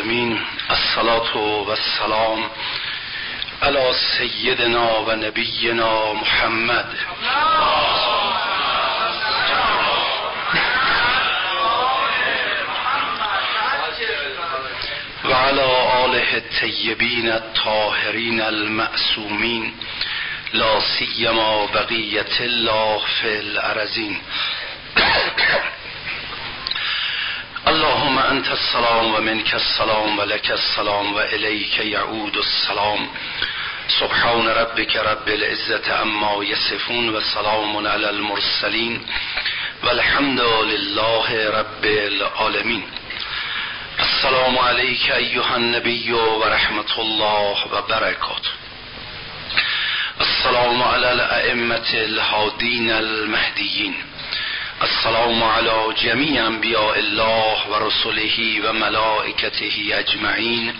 العالمین، الصلاة و السلام علی سیدنا و نبینا محمد و علی آله الطیبین الطاهرین المعصومین، لا سیما بقیة الله فی الارضین. اللهم انت السلام و منک السلام و لک السلام و الیک یعود السلام. سبحان ربک رب العزة عما یصفون و سلام علی المرسلین و الحمد لله رب العالمین. السلام علیک ایها النبی و رحمت الله و برکاته. السلام علی الائمة الهادین المهدیین. السلام علی جمیع انبیاء الله و رسله و ملائکته اجمعین.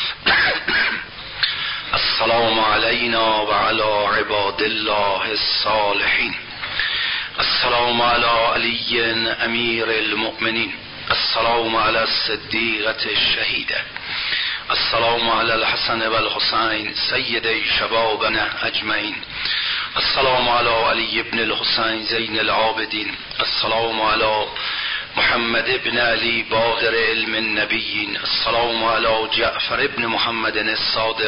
السلام علینا و علی عباد الله الصالحین. السلام علی علی امیر المؤمنین. السلام علی الصدیقة الشهیده. السلام علی الحسن و الحسین سیدی شبابنا اجمعین. السلام علی علی ابن الحسین زین العابدین. السلام علی محمد ابن علی باقر علم النبیین. السلام علی جعفر ابن محمد الصادق.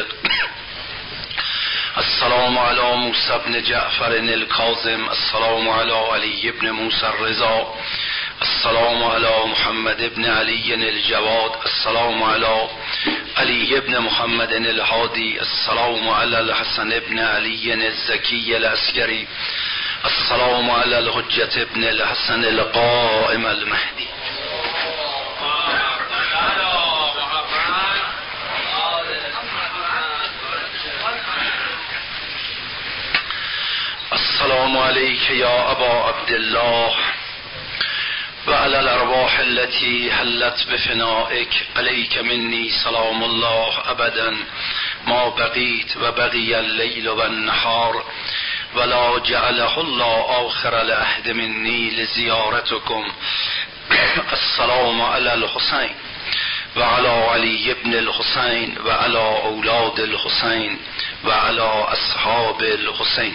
السلام علی موسی ابن جعفر الکاظم. السلام علی علی ابن موسی الرضا. السلام علی محمد ابن علی الجواد. السلام علی علی ابن محمد الهادی. السلام علی الحسن ابن علی الزکی العسکری. السلام علی الحجة ابن الحسن القائم المهدی. السلام علیک یا ابا عبدالله و علی الارواح التي حلت بفنائک. علیک منی سلام الله ابدا ما بقیت و بقی اللیل و النهار ولا جعله الله آخر العهد منی لزیارتکم. السلام علی الحسین و علی علی ابن الحسین و علی اولاد الحسین و علی اصحاب الحسین.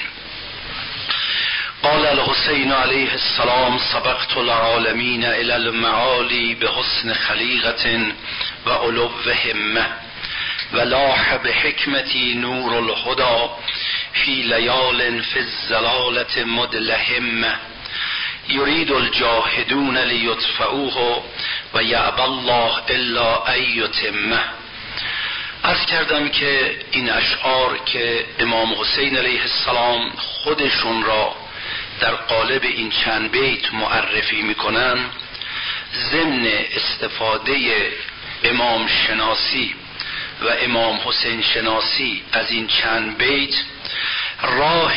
قال الحسین علیه السلام: سبقت العالمین الی المعالی بحسن خلیقة و علو همة و لاح بحکمتی نور الهدى فی لیال فی الضلالة مدلهمة یرید الجاهدون لیطفئوه و یأبی الله الا ان یتمه. عرض کردم که این اشعار که امام حسین علیه السلام خودشون را در قالب این چند بیت معرفی میکنن، ضمن استفاده امام شناسی و امام حسین شناسی از این چند بیت، راه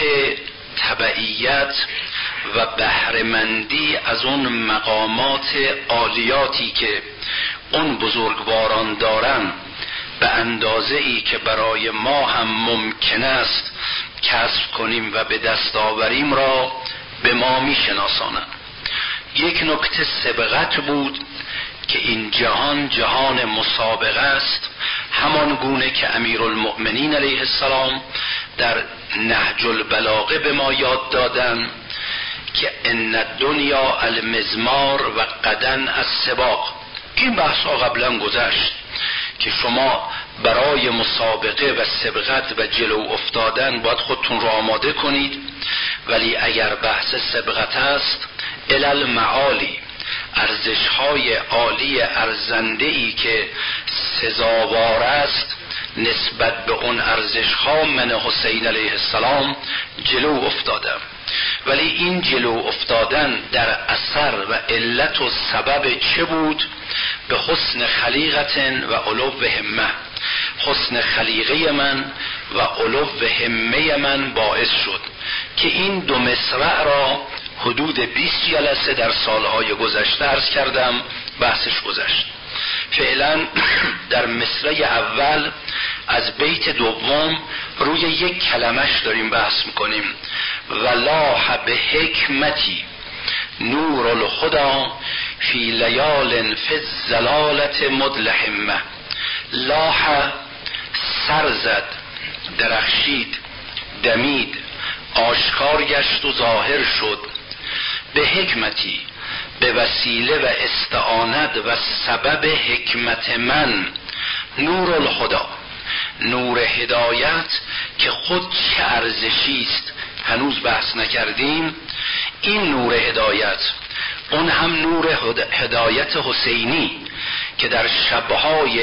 تبعیت و بهره‌مندی از اون مقامات عالیاتی که اون بزرگواران دارن به اندازه ای که برای ما هم ممکن است کسب کنیم و به دست آوریم را به ما می شناسانند. یک نکته سبقت بود که این جهان جهان مسابقه است، همان گونه که امیرالمؤمنین علیه السلام در نهج البلاغه به ما یاد دادن که ان الدنیا المزمار و غدا السباق. این بحث ها قبلا گذشت که شما برای مسابقه و سبقت و جلو افتادن باید خودتون رو آماده کنید، ولی اگر بحث سبقت است الی المعالی، ارزش‌های عالی ارزنده‌ای که سزاوار است نسبت به اون ارزش‌ها من حسین علیه السلام جلو افتادم. ولی این جلو افتادن در اثر و علت و سبب چه بود؟ به حسن خلیقت و علو همه. حسن خلیقه من و علو همه من باعث شد که این دو مصرع را حدود 20 جلسه در سالهای گذشته عرض کردم، بحثش گذشت. فعلا در مصرع اول از بیت دوم روی یک کلمش داریم بحث میکنیم: ولاح به حکمتی نور الهدى فی لیال فی الضلالة مدلهمة. لاح سر زد، درخشید، دمید، آشکار گشت و ظاهر شد، به حکمتی، به وسیله و استعانت و سبب حکمت من، نور الهدا، نور هدایت که خود چه ارزشی است هنوز بحث نکردیم. این نور هدایت، اون هم نور هدایت حسینی که در شبهای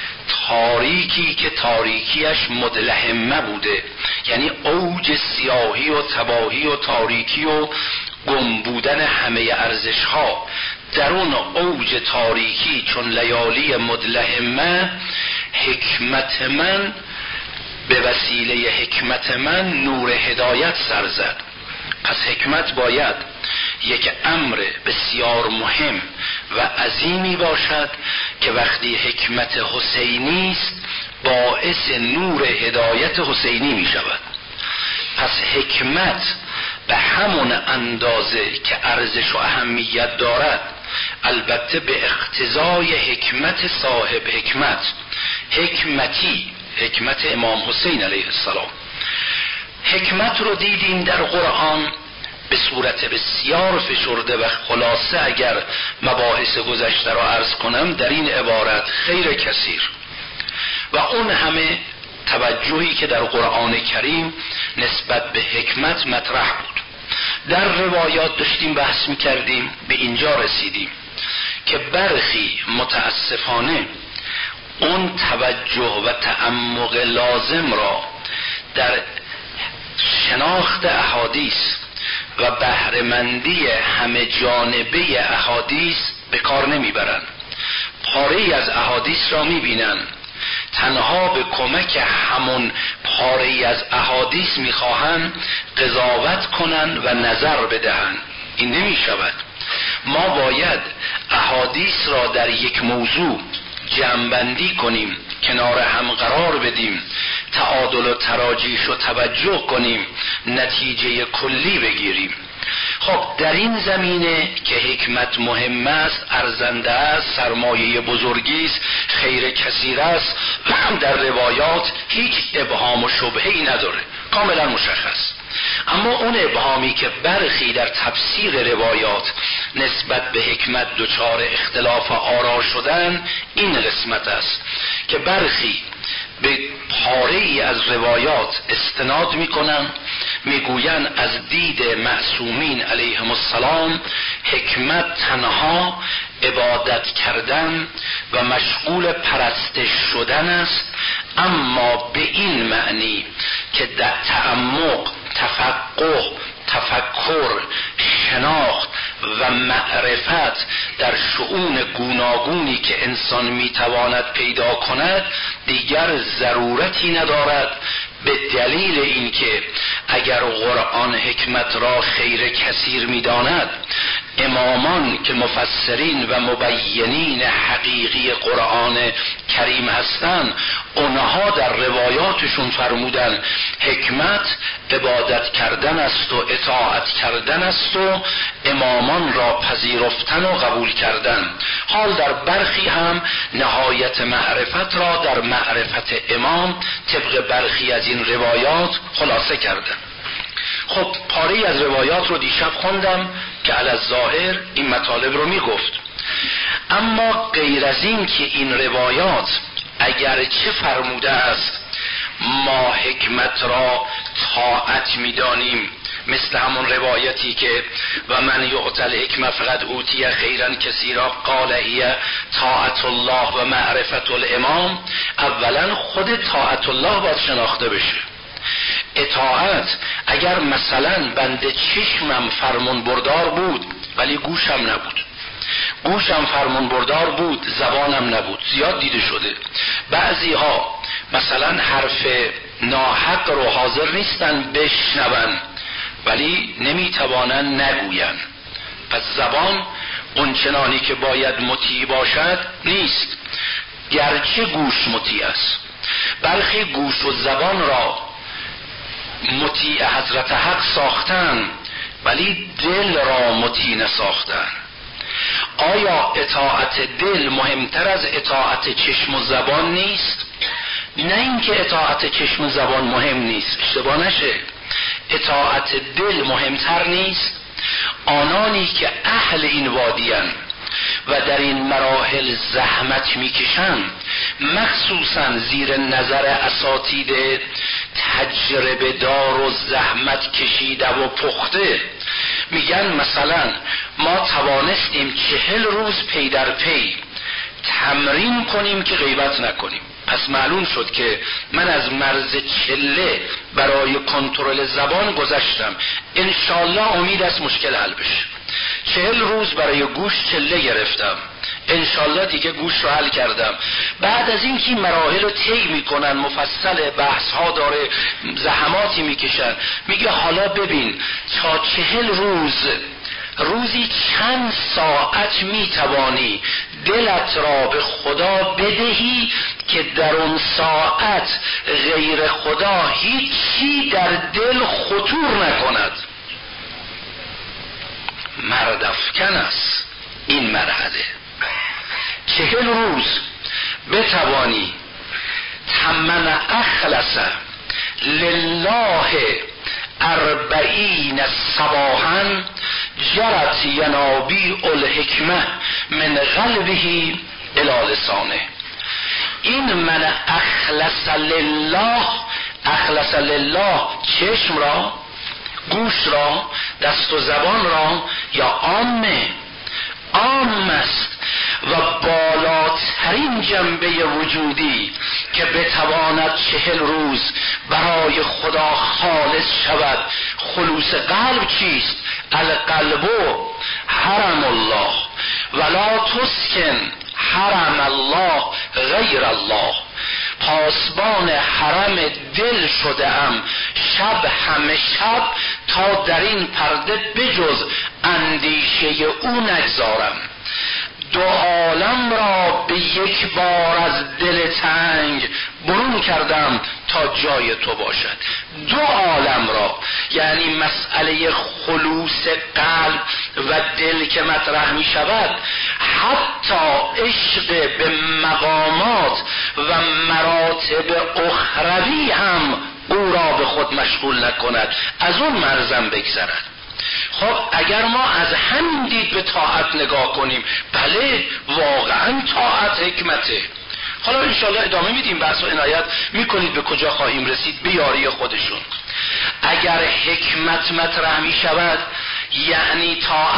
تاریکی که تاریکیش مدلهمه بوده، یعنی اوج سیاهی و تباهی و تاریکی و گم بودن همه ارزش ها، در اون اوج تاریکی چون لیالی مدلهمه، حکمت من، به وسیله حکمت من نور هدایت سر زد. پس حکمت باید یک امر بسیار مهم و عظیمی باشد که وقتی حکمت حسینی است باعث نور هدایت حسینی می شود. پس حکمت به همون اندازه که ارزش و اهمیت دارد، البته به اقتضای حکمت صاحب حکمت، حکمتی، حکمت امام حسین علیه السلام. حکمت رو دیدیم در قرآن به صورت بسیار فشرده و خلاصه اگر مباحث گذشته را عرض کنم در این عبارت خیر کثیر، و اون همه توجهی که در قرآن کریم نسبت به حکمت مطرح بود. در روایات داشتیم بحث میکردیم، به اینجا رسیدیم که برخی متاسفانه اون توجه و تعمق لازم را در شناخت احادیث و بهره‌مندی همه جانبه احادیث به کار نمیبرن. پاره‌ای از احادیث را میبینن، تنها به کمک همون پاره‌ای از احادیث میخواهن قضاوت کنن و نظر بدهن. این نمیشود. ما باید احادیث را در یک موضوع جمع‌بندی کنیم، کنار هم قرار بدیم، تعادل و تراجیح رو توجه کنیم، نتیجه کلی بگیریم. خب در این زمینه که حکمت مهم است، ارزنده است، سرمایه بزرگی است، خیر کثیر است، در روایات هیچ ابهام و شبهه‌ای نداره، کاملا مشخص. اما اون ابهامی که برخی در تفسیر روایات نسبت به حکمت دچار اختلاف آرا شدن، این قسمت است که برخی به پاره‌ای از روایات استناد میکنن، میگوین از دید معصومین علیهم السلام حکمت تنها عبادت کردن و مشغول پرستش شدن است، اما به این معنی که در تعمق، تفقه، تفکر، شناخت و معرفت در شؤون گوناگونی که انسان میتواند پیدا کند دیگر ضرورتی ندارد، به دلیل اینکه اگر قرآن حکمت را خیر کثیر میداند، امامان که مفسرین و مبینین حقیقی قرآن کریم هستند، اونها در روایاتشون فرمودن حکمت عبادت کردن است و اطاعت کردن است و امامان را پذیرفتن و قبول کردن. حال در برخی هم نهایت معرفت را در معرفت امام طبق برخی از این روایات خلاصه کردن. خب پاره از روایات رو دیشب خوندم که علی الظاهر این مطالب رو میگفت، اما غیر از این که این روایات اگر چه فرموده است ما حکمت را طاعت میدانیم، مثل همون روایتی که و من یعطل حکمت فقط اوتی خیرا کثیرا قال هی طاعت الله و معرفت الامام، اولا خود طاعت الله باید شناخته بشه. اطاعت اگر مثلا بنده چشمم فرمون بردار بود ولی گوشم نبود، گوشم فرمون بردار بود زبانم نبود، زیاد دیده شده بعضی ها مثلا حرف ناحق رو حاضر نیستن بشنون ولی نمیتوانن نگوین، پس زبان اونچنانی که باید مطیع باشد نیست، گرچه گوش مطیع است. برخی گوش و زبان را مطیع حضرت حق ساختن ولی دل را مطیع نساختن. آیا اطاعت دل مهمتر از اطاعت چشم و زبان نیست؟ نه اینکه اطاعت چشم و زبان مهم نیست، اشتباه نشه، اطاعت دل مهمتر نیست. آنانی که اهل این وادیان و در این مراحل زحمت میکشن، مخصوصا زیر نظر اساتید تجربه دار و زحمت کشیده و پخته، میگن مثلا ما توانستیم 40 روز پی در پی تمرین کنیم که غیبت نکنیم. پس معلوم شد که من از مرز چله برای کنترل زبان گذشتم. انشالله امید است مشکل حل بشه. 40 روز برای گوش چله گرفتم، انشالله دیگه گوش رو حل کردم. بعد از این که مراحل رو طی میکنن، مفصل بحث ها داره، زحماتی میکشن، میگه حالا ببین تا 40 روز روزی چند ساعت میتوانی دلت را به خدا بدهی که در اون ساعت غیر خدا هیچی در دل خطور نکند. مردافکن است این مرحله. 40 روز بتوانی تمن اخلص لله 40 صباحا جرت ینابیع الحکمه من قلبه الی لسانه. این من اخلص لله، اخلص لله چشم را، گوش را، دست و زبان را، یا عام است و بالاترین جنبه وجودی که بتواند 40 روز برای خدا خالص شود. خلوص قلب چیست؟ القلب حرم الله ولا تسکن حرم الله غیر الله. پاسبان حرم دل شده ام شب همه شب تا در این پرده بجز اندیشه او نگذارم. 2 عالم را به یک بار از دل تنگ برون کردم تا جای تو باشد. 2 عالم را، یعنی مسئله خلوص قلب و دل که مطرح می شود، حتی عشق به مقامات و مراتب اخروی هم او را به خود مشغول نکند، از اون مرزم بگذرد. خب اگر ما از همین دید به طاعت نگاه کنیم، بله واقعا طاعت حکمته. حالا انشاءالله ادامه میدیم بحث و عنایت میکنید به کجا خواهیم رسید به یاری خودشون. اگر حکمت مطرح میشود یعنی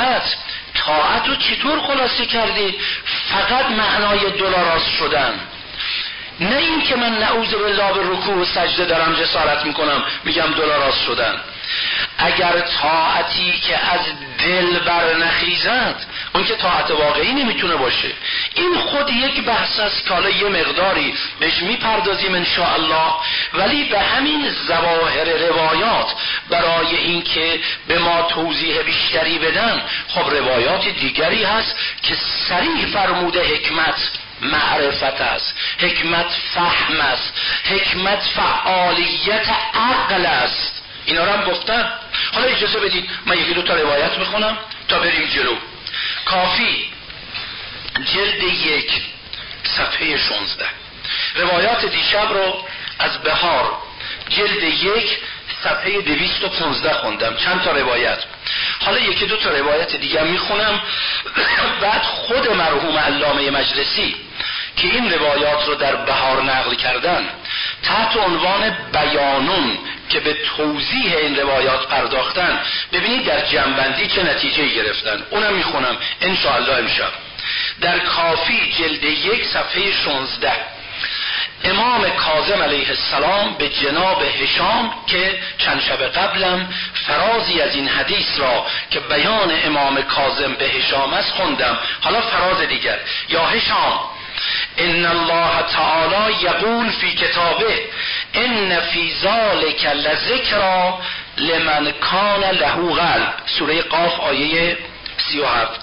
طاعت رو چطور خلاصه کردید؟ فقط معنای دلاراست شدن، نه این که من نعوذ بالله به رکوع و سجده دارم جسارت میکنم میگم دلاراست شدن. اگر طاعتی که از دل برنخیزد اون که طاعت واقعی نمیتونه باشه. این خود یک بحث است که حالا یه مقداری بهش میپردازیم انشاءالله، ولی به همین ظواهر روایات برای این که به ما توضیح بیشتری بدن، خب روایات دیگری هست که صریح فرموده حکمت معرفت است، حکمت فهم است، حکمت فعالیت عقل است. اینا رو هم گفتن. حالا اجازه بدید من 1-2 تا روایت بخونم تا بریم جلو. کافی جلد 1 صفحه 16. روایات دیشب رو از بهار جلد 1 صفحه 215 خوندم، چند تا روایت. حالا 1-2 تا روایت دیگه میخونم. بعد خود مرحوم علامه مجلسی که این روایات رو در بهار نقل کردن تحت عنوان بیانون که به توضیح این روایات پرداختن، ببینید در جمع‌بندی چه نتیجه گرفتن. اونم میخونم انشاءالله امشب. در کافی جلد 1 صفحه 16 امام کاظم علیه السلام به جناب هشام که چند شب قبلم فرازی از این حدیث را که بیان امام کاظم به هشام است خوندم، حالا فراز دیگر. یا هشام ان الله تعالی یقول فی کتابه ان فی ذلک لذکری لمن کان له قلب. سوره قاف آیه 37.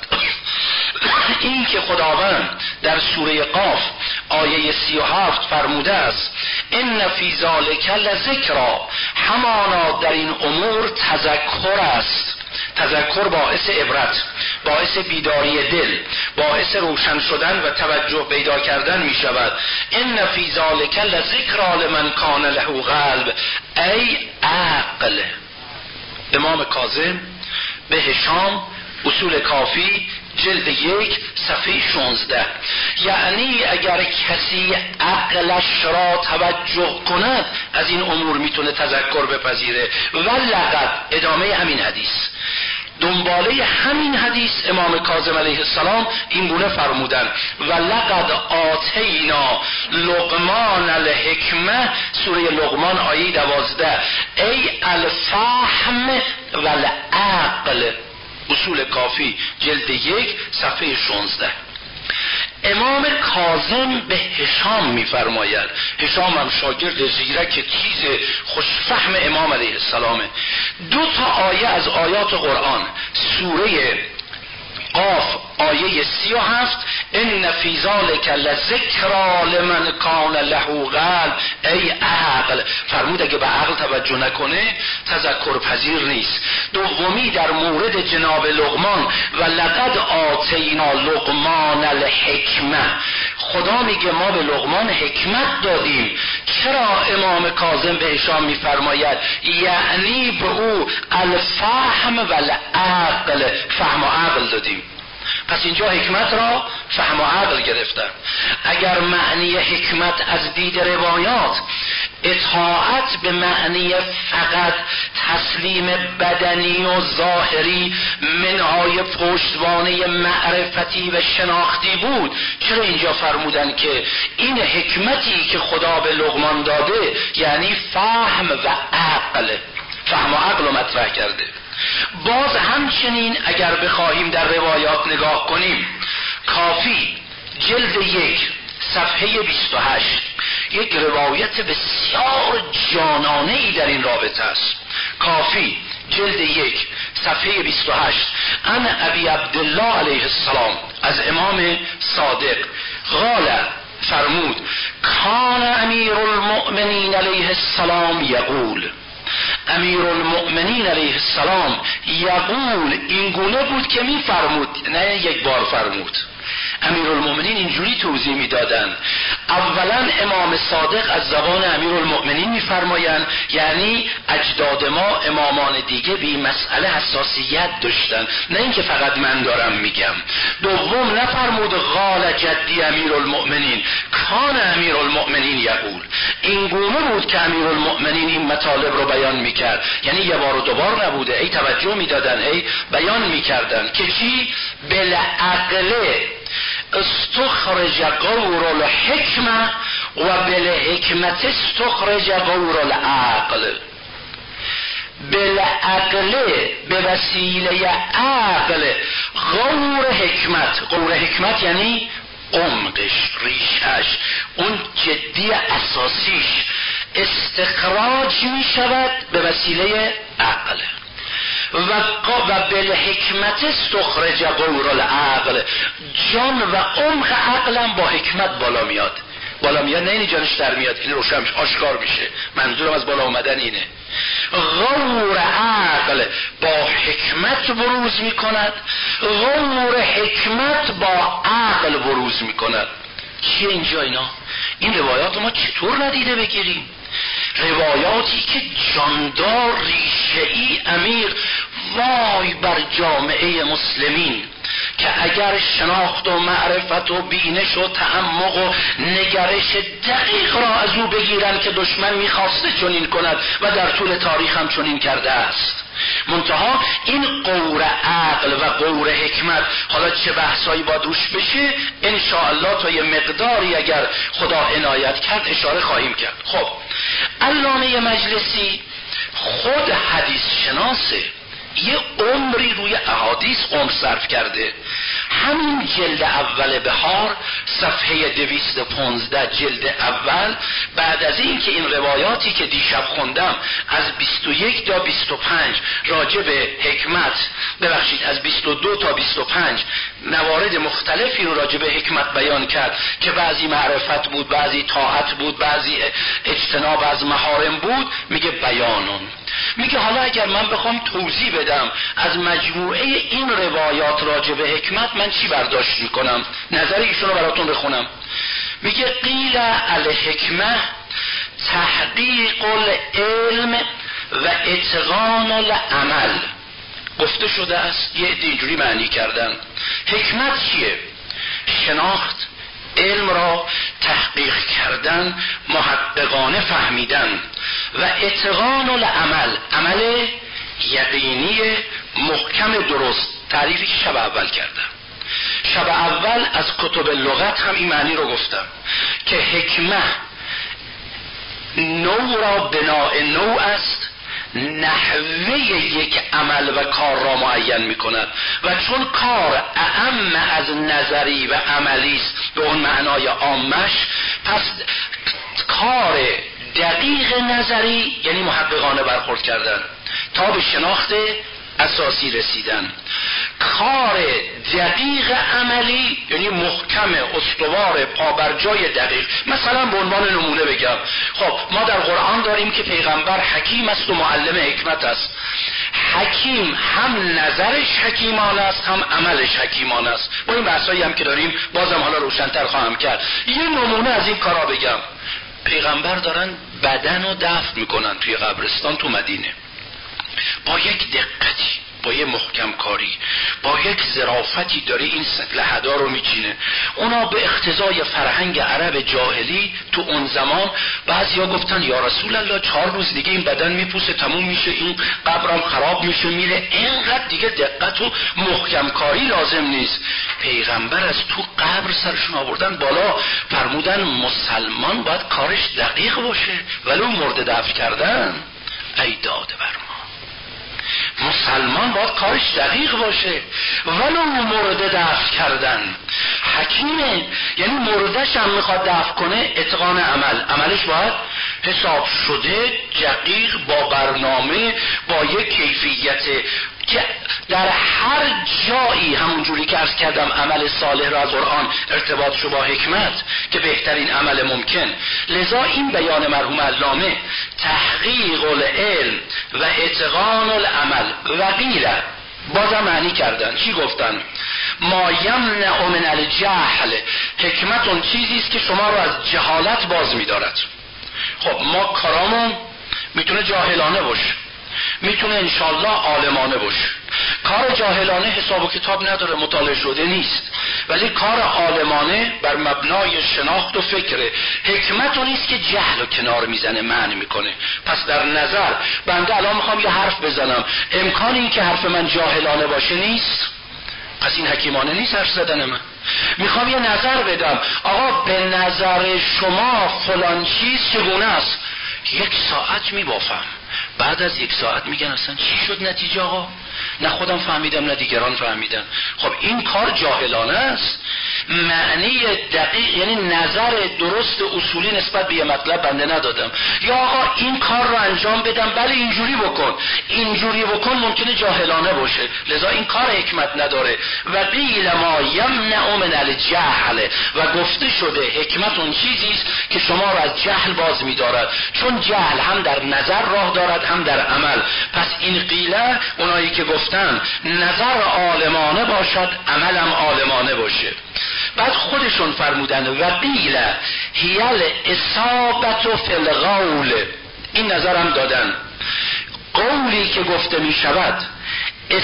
این که خداوند در سوره قاف آیه 37 فرموده است ان فی ذلک لذکری، همانا در این امور تذکر است. تذکر باعث عبرت. باعث بیداری دل، باعث روشن شدن و توجه پیدا کردن می شود. ان فی ذلک لذکری لمن کان له قلب، ای عقل. امام کاظم به هشام، اصول کافی جلد 1 صفحه 16. یعنی اگر کسی عقلش را توجه کند از این امور میتونه تذکر بپذیره. ولقد، ادامه همین حدیث، دنباله همین حدیث امام کاظم علیه السلام این گونه فرمودن: ولقد آتینا لقمان الحکمه، سوره لقمان آیه 12، ای الفهم والعقل. اصول کافی جلد 1 صفحه 16. امام کاظم به هشام میفرماید، هشام هم شاگرد زیرک تیز خوشفهم امام علیه السلامه. 2 آیه از آیات قرآن، سوره قاف آیه 37، ان فی ذلک لذکری لمن کان له قلب، ای عقل. فرمود اگه به عقل توجه نکنه تذکر پذیر نیست. دومی در مورد جناب لقمان، و لقد آتینا لقمان الحکمه، خدا میگه ما به لقمان حکمت دادیم. چرا امام کاظم به هشام میفرماید؟ یعنی به او الفهم والعقل، فهم و عقل دادیم. پس اینجا حکمت را فهم و عقل گرفتن. اگر معنی حکمت از دید روایات اطاعت به معنی فقط تسلیم بدنی و ظاهری منهای پشتوانه معرفتی و شناختی بود، چرا اینجا فرمودن که این حکمتی که خدا به لقمان داده یعنی فهم و عقل، فهم و عقل رو مطرح کرده. باز همچنین اگر بخواهیم در روایات نگاه کنیم، کافی جلد 1 صفحه 28 یک روایت بسیار جانانه ای در این رابطه است. کافی جلد 1 صفحه 28 ان ابی عبدالله علیه السلام، از امام صادق، قال، فرمود: کان امیر المؤمنین علیه السلام یقول، امیر المؤمنین علیه السلام یقول، این گونه بود که می فرمود، نه یک بار فرمود. امیر المؤمنین اینجوری توضیح می دادن. اولا امام صادق از زبان امیر المؤمنین می فرماین، یعنی اجداد ما، امامان دیگه به این مسئله حساسیت داشتن، نه اینکه فقط من دارم میگم. دوم نفرمود قال جدی امیر المؤمنین، کان امیر المؤمنین یقول، این گونه بود که امیر المؤمنین این مطالب رو بیان میکرد. یعنی یه بار و دوبار نبوده، ای توجه میدادن، ای بیان میکردن که چی؟ بالعقله استخرج قور الحکمه و بالحکمت استخرج قور العقل. بالعقله، به وسیله عقل، قور حکمت. قور حکمت یعنی عمقش، ریشش، اون جدی اساسیش استخراج می شود به وسیله عقل. و بالحکمت استخرج قور العقل، جان و عمق عقلم با حکمت بالا میاد. بالا میاد نه اینی جانش در میاد، این روشن آشکار میشه. منظورم از بالا اومدن اینه. غور عقل با حکمت بروز میکند، غور حکمت با عقل بروز میکند. چیه اینجا اینا؟ این روایات ما چطور ندیده بگیریم؟ روایاتی که جاندار، ریشه‌ای عمیق، وای بر جامعه مسلمین که اگر شناخت و معرفت و بینش و تعمق و نگرش دقیق را از او بگیرن که دشمن میخواسته چنین کند و در طول تاریخ هم چنین کرده است. منتها این قور عقل و قور حکمت، حالا چه بحثایی با روش بشه انشاءالله تا یه مقداری اگر خدا عنایت کرد اشاره خواهیم کرد. خب علامه مجلسی خود حدیث شناسه، یه عمری روی احادیث عمر صرف کرده. همین جلد اول بهار صفحه 215 جلد اول، بعد از این که این روایاتی که دیشب خوندم از 21 تا 25 راجع به حکمت، ببخشید از 22 تا 25 موارد مختلفی رو راجع به حکمت بیان کرد که بعضی معرفت بود، بعضی طاعت بود، بعضی اجتناب از محارم بود، میگه بیانون. میگه حالا اگر من بخوام توضیح بدم از مجموعه این روایات راجع به حکمت من چی برداشت میکنم، نظر ایشون رو براتون بخونم. میگه قیل الحکمه تحقیق العلم و اتقان العمل. گفته شده است، یه اینجوری معنی کردن حکمت چیه؟ شناخت، علم را تحقیق کردن، محققانه فهمیدن، و اتقان العمل، عمل یقینی محکم درست. تعریفی که شب اول کردم، شب اول از کتب لغت هم این معنی رو گفتم که حکمه نوع را بناء نوع است، نحوه یک عمل و کار را معین می کند و چون کار اعم از نظری و عملی است به اون معنای عامش، پس کار دقیق نظری یعنی محققانه برخورد کردن تا به شناخت اساسی رسیدن، کار دقیق عملی یعنی محکم استوار پابرجای دقیق. مثلا به عنوان نمونه بگم، خب ما در قرآن داریم که پیغمبر حکیم است و معلم حکمت است. حکیم هم نظرش حکیمانه است هم عملش حکیمانه است. با این بحثایی هم که داریم بازم حالا روشن‌تر خواهم کرد. یه نمونه از این کارا بگم. پیغمبر دارن بدن رو دفن میکنن توی قبرستان تو مدینه، با یک دقتی، با یک محکم کاری، با یک ظرافتی داره این لحدا رو میچینه. اونا به اقتضای فرهنگ عرب جاهلی تو اون زمان بعضیا گفتن یا رسول الله 4 روز دیگه این بدن میپوسه تموم میشه، این قبرم خراب میشه میره، اینقدر دیگه دقت و محکم کاری لازم نیست. پیغمبر از تو قبر سرشون آوردن بالا، فرمودن مسلمان باید کارش دقیق باشه ولو مرده دفن کردن. ای داده بر ما، مسلمان باید کارش دقیق باشه ولو مرده دفن کردن. حکیمه یعنی مردش هم میخواد دفن کنه، اتقان عمل، عملش باید حساب شده، دقیق، با برنامه، با یک کیفیت که در هر جایی همونجوری که عرض کردم عمل صالح را از قرآن ارتباط شو با حکمت که بهترین عمل ممکن. لذا این بیان مرحوم علامه تحقیق العلم و اتقان العمل و غیره بازم معنی کردن. چی گفتن؟ ما یمنع من الجهل، حکمت اون چیزی است که شما رو از جهالت باز می‌دارد. خب ما کارامون میتونه جاهلانه باشه، میتونه انشالله عالمانه باشه. کار جاهلانه حساب و کتاب نداره، مطالعه شده نیست، ولی کار عالمانه بر مبنای شناخت و فکره. حکمت اون نیست که جهل و کنار میزنه، معنی میکنه. پس در نظر بنده الان میخوام یه حرف بزنم، امکان این که حرف من جاهلانه باشه نیست، پس این حکیمانه نیست حرف زدن من. میخوام یه نظر بدم، آقا به نظر شما فلان چیز چگونه است؟ 1 ساعت میبافم، بعد از 1 ساعت میگن اصلا چی شد نتیجه آقا؟ نه خودم فهمیدم نه دیگران فهمیدن. خب این کار جاهلانه است. معنی دقیق یعنی نظر درست اصولی نسبت به یه مطلب بنده ندادم، یا آقا این کار رو انجام بدم بله اینجوری بکن، اینجوری بکن ممکنه جاهلانه باشه، لذا این کار حکمت نداره. و قیل ما یمنع من الجهل، و گفته شده حکمت اون چیزی است که شما رو از جهل باز می‌دارد، چون جهل هم در نظر راه دارد هم در عمل. پس این قیله اونایی که گفتن نظر عالمانه باشد عملم عالمانه باشه. بعد خودشون فرمودن و قیل هی الاصابة فی القول، این نظرم دادن قولی که گفته می شود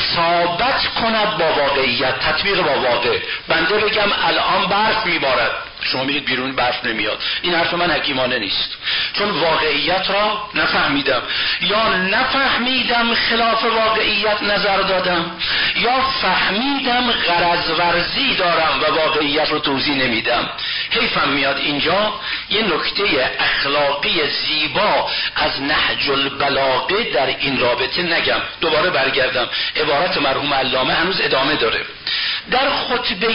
اصابت کند با واقعیت، تطبیق با واقع. بنده بگم الان برف میبارد، شما میرید بیرون برف نمیاد. این حرف من حکیمانه نیست، چون واقعیت را نفهمیدم، یا نفهمیدم خلاف واقعیت نظر دادم، یا فهمیدم غرض ورزی دارم و واقعیت رو توضیح نمیدم. حیفم میاد اینجا یه نکته اخلاقی زیبا از نهج البلاغه در این رابطه نگم. دوباره برگردم، عبارت مرحوم علامه هنوز ادامه داره. در خطبه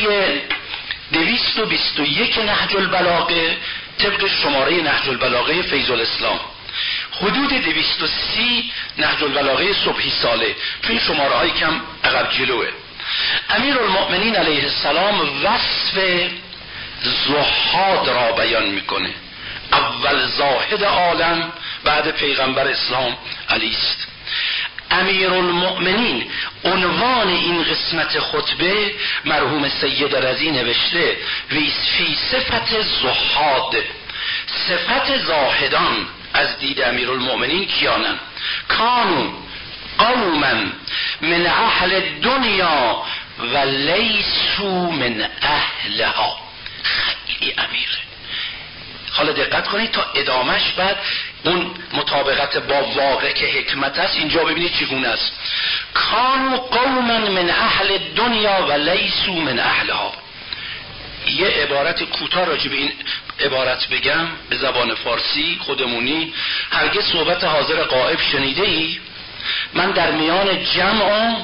221 نهج البلاغه طبق شماره نهج البلاغه فیض الاسلام، حدود 230 نهج البلاغه صبحی ساله، توی شماره های کم عقب جلوه، امیرالمؤمنین علیه السلام وصف زهاد را بیان میکنه. اول زاهد عالم بعد پیغمبر اسلام علی است. امیرالمؤمنین عنوان این قسمت خطبه مرحوم سید رضی نوشته فی صفت زهاد، صفت زاهدان از دید امیرالمؤمنین کیانن؟ کانو قوما من اهل دنیا و لیسو من اهلها. خیلی امیره. حالا دقت کنید تا ادامش، بعد اون مطابقت با واقع که حکمت است اینجا ببینید چگونه است. کانو قوما من اهل دنیا و لیسو من اهلها. یه عبارت کوتاه راجع به این عبارت بگم به زبان فارسی خودمونی. هرگز صحبت حاضر غائب شنیده ای؟ من در میان جمع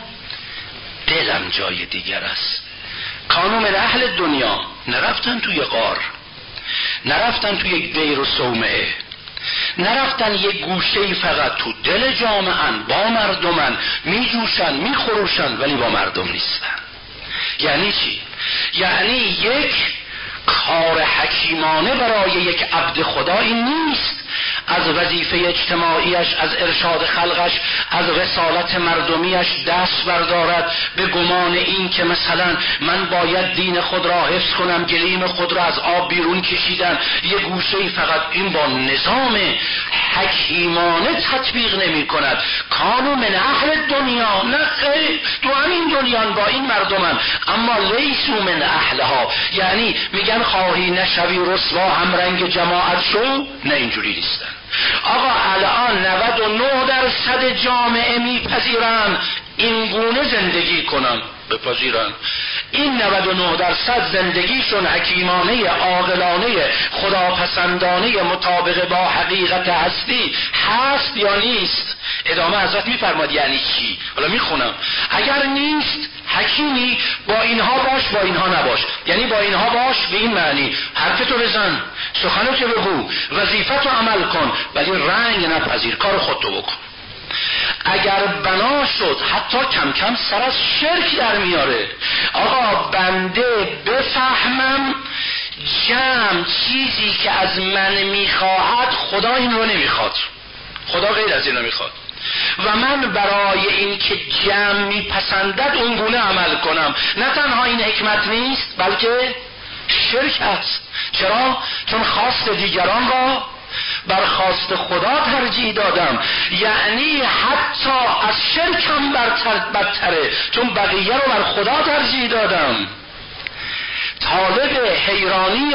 دلم جای دیگر است. کانو من اهل دنیا، نرفتن توی غار، نرفتن توی یک دیر و صومعه، نرفتن یک گوشه فقط تو دل جامعن، با مردمن، میجوشن میخروشن ولی با مردم نیستن. یعنی چی؟ یعنی یک کار حکیمانه برای یک عبد خدا این نیست از وظیفه اجتماعیش، از ارشاد خلقش، از رسالت مردمیش دست بردارد به گمان این که مثلا من باید دین خود را حفظ کنم، گلیم خود را از آب بیرون کشیدم، یه گوشه فقط. این با نظام حکیمانه تطبیق نمی کند. کانو من اهل دنیا، نه خیر تو همین دنیا با این مردمن، اما لیسو من اهلها. یعنی میگن خواهی نشوی رسوا هم رنگ جماعت شو، نه اینجوری نیستن. آقا الان 99% جامعه میپذیرن این گونه زندگی کنن، بپذیرن. این 99% زندگیشون حکیمانه، عاقلانه، خداپسندانه، مطابق با حقیقت هستی هست یا نیست؟ ادامه حضرت میفرماد یعنی چی؟ حالا میخونم. اگر نیست حکیمی با اینها باش، با اینها نباش. یعنی با اینها باش به این معنی حرفتو بزن، سخنتو بگو، وظیفتو عمل کن، ولی رنگ نپذیر، کار خودتو بکن. اگر بنا شد حتی کم کم سر از شرک در میاره. آقا بنده بفهمم جمع چیزی که از من میخواهد خدا این رو نمیخواد، خدا غیر از این رو میخواد، و من برای این که جمع میپسندد اون گونه عمل کنم. نه تنها این حکمت نیست بلکه شرک است. چرا؟ چون خواست دیگران را بر خواست خدا ترجیح دادم. یعنی حتی از شرکم بدتره، چون بقیه رو بر خدا ترجیح دادم. طالب حیرانی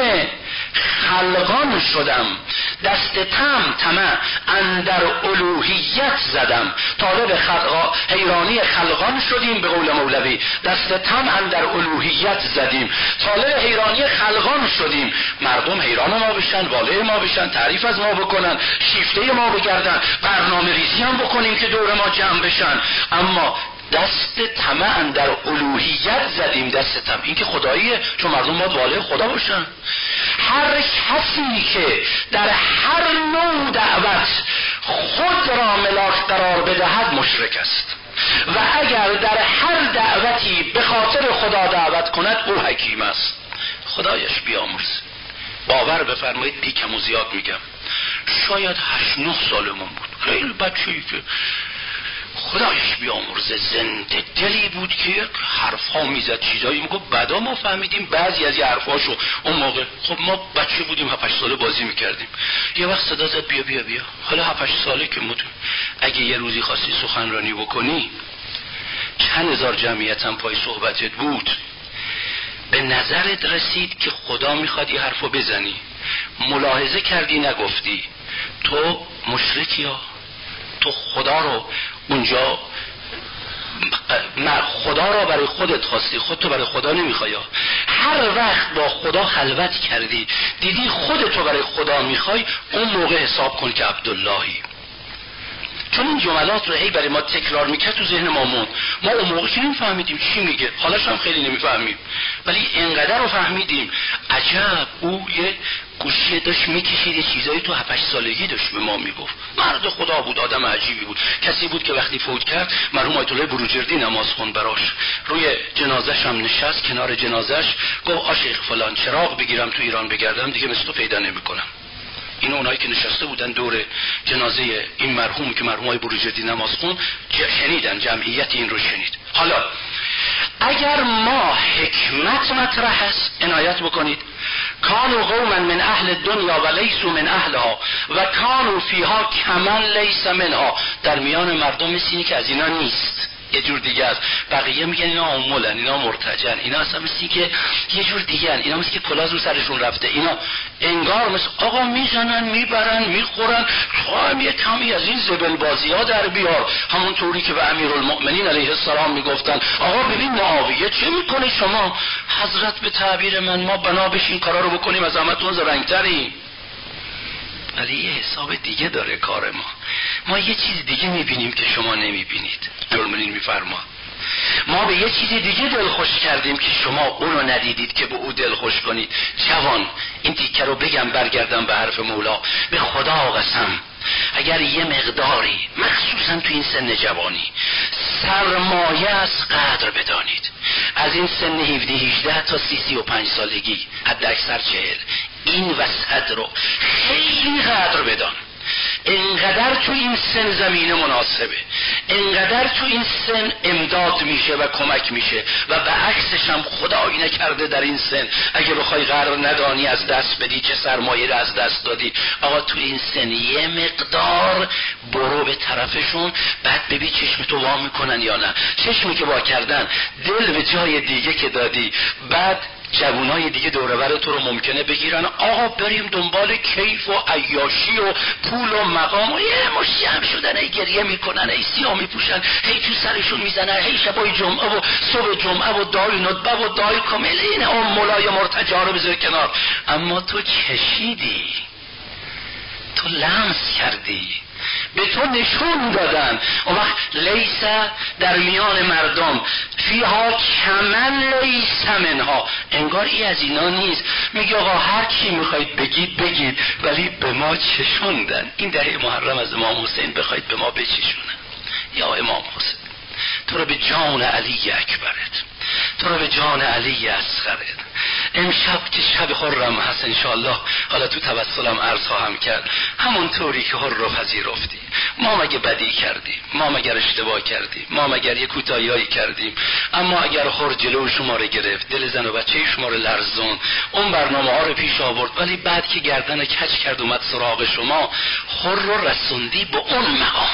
خلقان شدم، دست طمع اندر الوهیت زدم. طالب حیرانی خلقان شدیم به قول مولوی، دست طمع اندر الوهیت زدیم. طالب حیرانی خلقان شدیم، مردم حیران ما بشن، واله ما بشن، تعریف از ما بکنن، شیفته ما بگردن، برنامه ریزی هم بکنیم که دور ما جمع بشن. اما دست طمع در الوهیت زدیم. دست طمع این که خداییه، چون مردم باید واله خدا باشن. هر کسی که در هر نوع دعوت خود را ملاک قرار بدهد مشرک است، و اگر در هر دعوتی به خاطر خدا دعوت کند او حکیم است. خدایش بیامرز. باور بفرمایید بیکم و زیاد میگم، شاید 8-9 سالمون بود، خیلی بچه‌ای که خدایش بیامرزه زنده دلی بود که یک حرفا میزد، چیزایی میگفت، بعدا ما فهمیدیم بعضی از یه حرفاشو اون موقع خب ما بچه بودیم 7-8 ساله بازی میکردیم، یه وقت صدا زد بیا بیا بیا. حالا 7-8 ساله که اگه یه روزی خواستی سخنرانی بکنی چند هزار جمعیت هم پای صحبتت بود، به نظرت رسید که خدا میخواد یه حرفو بزنی، ملاحظه کردی نگفتی، تو مشرکی ها، تو خدا رو اونجا خدا را برای خودت خواستی، خودتو برای خدا نمیخوای. هر وقت با خدا خلوت کردی دیدی خودتو برای خدا میخوای، اون موقع حساب کن که عبداللهی. چون این جملات رو هی برای ما تکرار میکرد تو ذهن ما موند. ما اون موقع که نمیفهمیدیم چی میگه، حالش هم خیلی نمیفهمیم، ولی انقدر رو فهمیدیم عجب او یه گوشی داشت میکشید، یه چیزایی تو 7-8 سالگی داشت به ما میگفت. مرد خدا بود، آدم عجیبی بود. کسی بود که وقتی فوت کرد مرحوم آیت الله بروجردی نماز خوند براش، روی جنازش هم نشست، کنار جنازش گفت آ شیخ فلان چراغ بگیرم تو ایران بگردم دیگه مثل تو پیدا نمیکنم. این اونایی که نشسته بودن دور جنازه این مرحوم که مرحوم آقای بروجردی نماز خوند شنیدن، جمعیت این رو شنید. حالا اگر ما حکمت مطرح است عنایت بکنید، کانوا قوما من اهل الدنیا و لیسوا من اهلها و کانوا فیها کمن لیس منها، در میان مردم مثل اینی که از اینا نیست، یه جور دیگه است. بقیه میگن اینا عمولن، اینا مرتجن، اینا اصلا مثل که یه جور دیگه ان، اینا مثل که کلاس رو سرشون رفته، اینا انگار مثل آقا میزنن میبرن میخورن، تو هم یه کمی از این زبل بازی ها در بیار. همون طوری که به امیرالمؤمنین علیه السلام میگفتن آقا ببین معاویه چه میکنه شما، حضرت به تعبیر من ما بنا بشین کارا رو بکنیم از همتون زرنگتریم. ولی یه حساب دیگه داره کار ما یه چیز دیگه میبینیم که شما نمیبینید. المؤمنین میفرما ما به یه چیز دیگه دلخوش کردیم که شما اونو ندیدید که به او دلخوش کنید. جوان این تیکه رو بگم برگردم به حرف مولا، به خدا قسم اگر یه مقداری مخصوصا تو این سن جوانی سرمایه از قدر بدانید، از این سن 17-18 تا 30-35 سالگی حد اکثر 40 این وسط رو خیلی قدر بدان. انقدر تو این سن زمینه مناسبه، انقدر تو این سن امداد میشه و کمک میشه و به عکسش هم خدایی نکرده در این سن اگه بخوای قرار ندانی از دست بدی چه سرمایه رو از دست دادی. آقا تو این سن یه مقدار برو به طرفشون، بعد ببین چشم تو وا میکنن یا نه. چشمی که وا کردن دل به جای دیگه که دادی، بعد جوانای دیگه دورور تو رو ممکنه بگیرن آقا بریم دنبال کیف و عیاشی و پول و مقام و یه مشتی هم شدن، ای گریه میکنن، ای سیاه میپوشن، هی تو سرشون میزنن، هی شبای جمعه و صبح جمعه و دای ندبه و دای کامل، این اون مولای مرتجع رو بذاری کنار. اما تو چشیدی، تو لمس کردی، به تو نشون دادن. اون وقت لیس در میان مردم فیها کمن لیس منها، انگار ای از اینا نیست. میگه آقا هر چی میخواید بگید بگید ولی به ما چشوندن. این دهه محرم از امام حسین بخواید به ما بچشونن. یا امام حسین تو رو به جان علی اکبرت، تو رو به جان علی اصغرت. امشب که شب حرم هست انشاءالله، حالا تو توسلم عرض خواهم کرد، همون طوری که حر رو پذیرفتی. ما مگه بدی کردیم؟ ما مگر اشتباه کردیم؟ ما مگر یه کوتاهیایی کردیم؟ اما اگر حر جلو شما رو گرفت، دل زن و بچه شما رو لرزون، اون برنامه ها رو پیش آورد، ولی بعد که گردن کج کرد اومد سراغ شما، حر رو رسوندی به اون مقام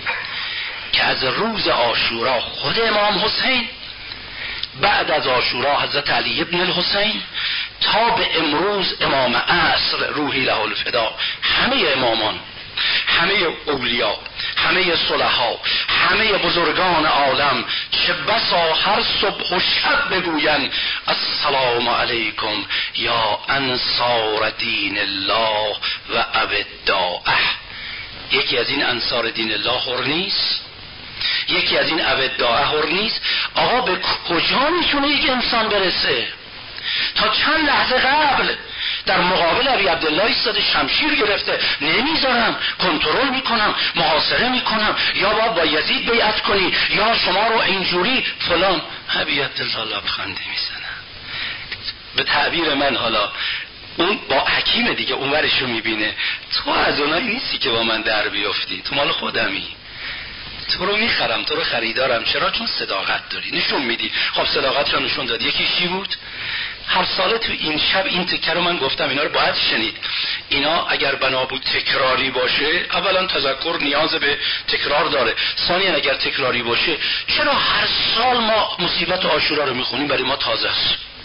که از روز عاشورا خود امام حسین، بعد از عاشورا حضرت علی ابن الحسین، تا به امروز امام عصر روحی له الفدا، همه امامان، همه اولیا، همه صلحا، همه بزرگان عالم چه بسا هر صبح و شب بگوین السلام علیکم یا انصار دین الله و اوداعه. یکی از این انصار دین الله حر نیست؟ یکی از این اوداعه حر نیست؟ آقا به کجا میتونه یک انسان برسه؟ تا چند لحظه قبل در مقابل ابی عبدالله ایستاده، شمشیر گرفته، نمیذارم، کنترل میکنم، محاصره میکنم، یا با یزید بیعت کنی یا شما رو اینجوری فلان. ابی عبدالله لبخنده میزنه. به تعبیر من حالا اون با حکیم دیگه اونورشو میبینه، تو از اونایی نیستی که با من در بیافتی، تو مال خودمی، تو رو میخرم، تو رو خریدارم. چرا؟ چون صداقت داری، نشون میدی. خب صداقت رو نشون داد. یکی چی بود؟ هر ساله تو این شب این تکه رو من گفتم، اینا رو باید شنید. اینا اگر بنا بود تکراری باشه، اولا تذکر نیاز به تکرار داره، ثانیا اگر تکراری باشه، چرا هر سال ما مصیبت عاشورا رو میخونیم؟ برای ما تازه است.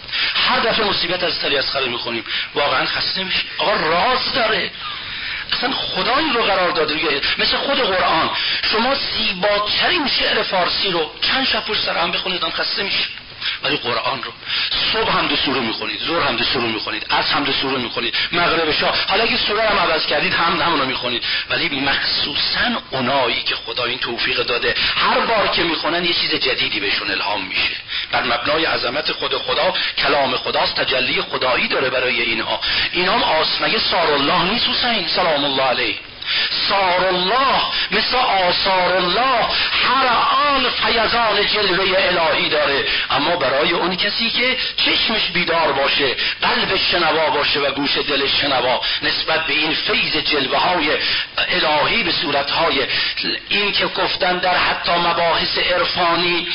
هر دفعه مصیبت از تلیسخر میخونیم واقعا خسته میشیم. آقا راز داره، اصلا خدا این رو قرار داده. مثل خود قرآن، شما زیباترین شعر فارسی رو چند شب پشت سر هم بخونید هم خسته میشید، ولی قرآن رو صبح هم 2 سوره میخونید، ظهر هم 2 سوره میخونید، عصر هم 2 سوره میخونید، مغرب شاه حالا اگه سوره هم عوض کردید همون رو میخونید. ولی مخصوصا اونایی که خدا این توفیق داده هر بار که میخونن یه چیز جدیدی بهشون الهام میشه، بر مبنای عظمت خدا کلام خداست، تجلی خدایی داره برای اینها. اینام آسمگه سار الله نیست حسین سلام الله علیه، سار الله مثل آثار الله هر آن فیضان جلوه الهی داره. اما برای اون کسی که چشمش بیدار باشه، قلبش شنوا باشه و گوش دلش شنوا نسبت به این فیض جلوه های الهی به صورت های این که گفتن در حتی مباحث عرفانی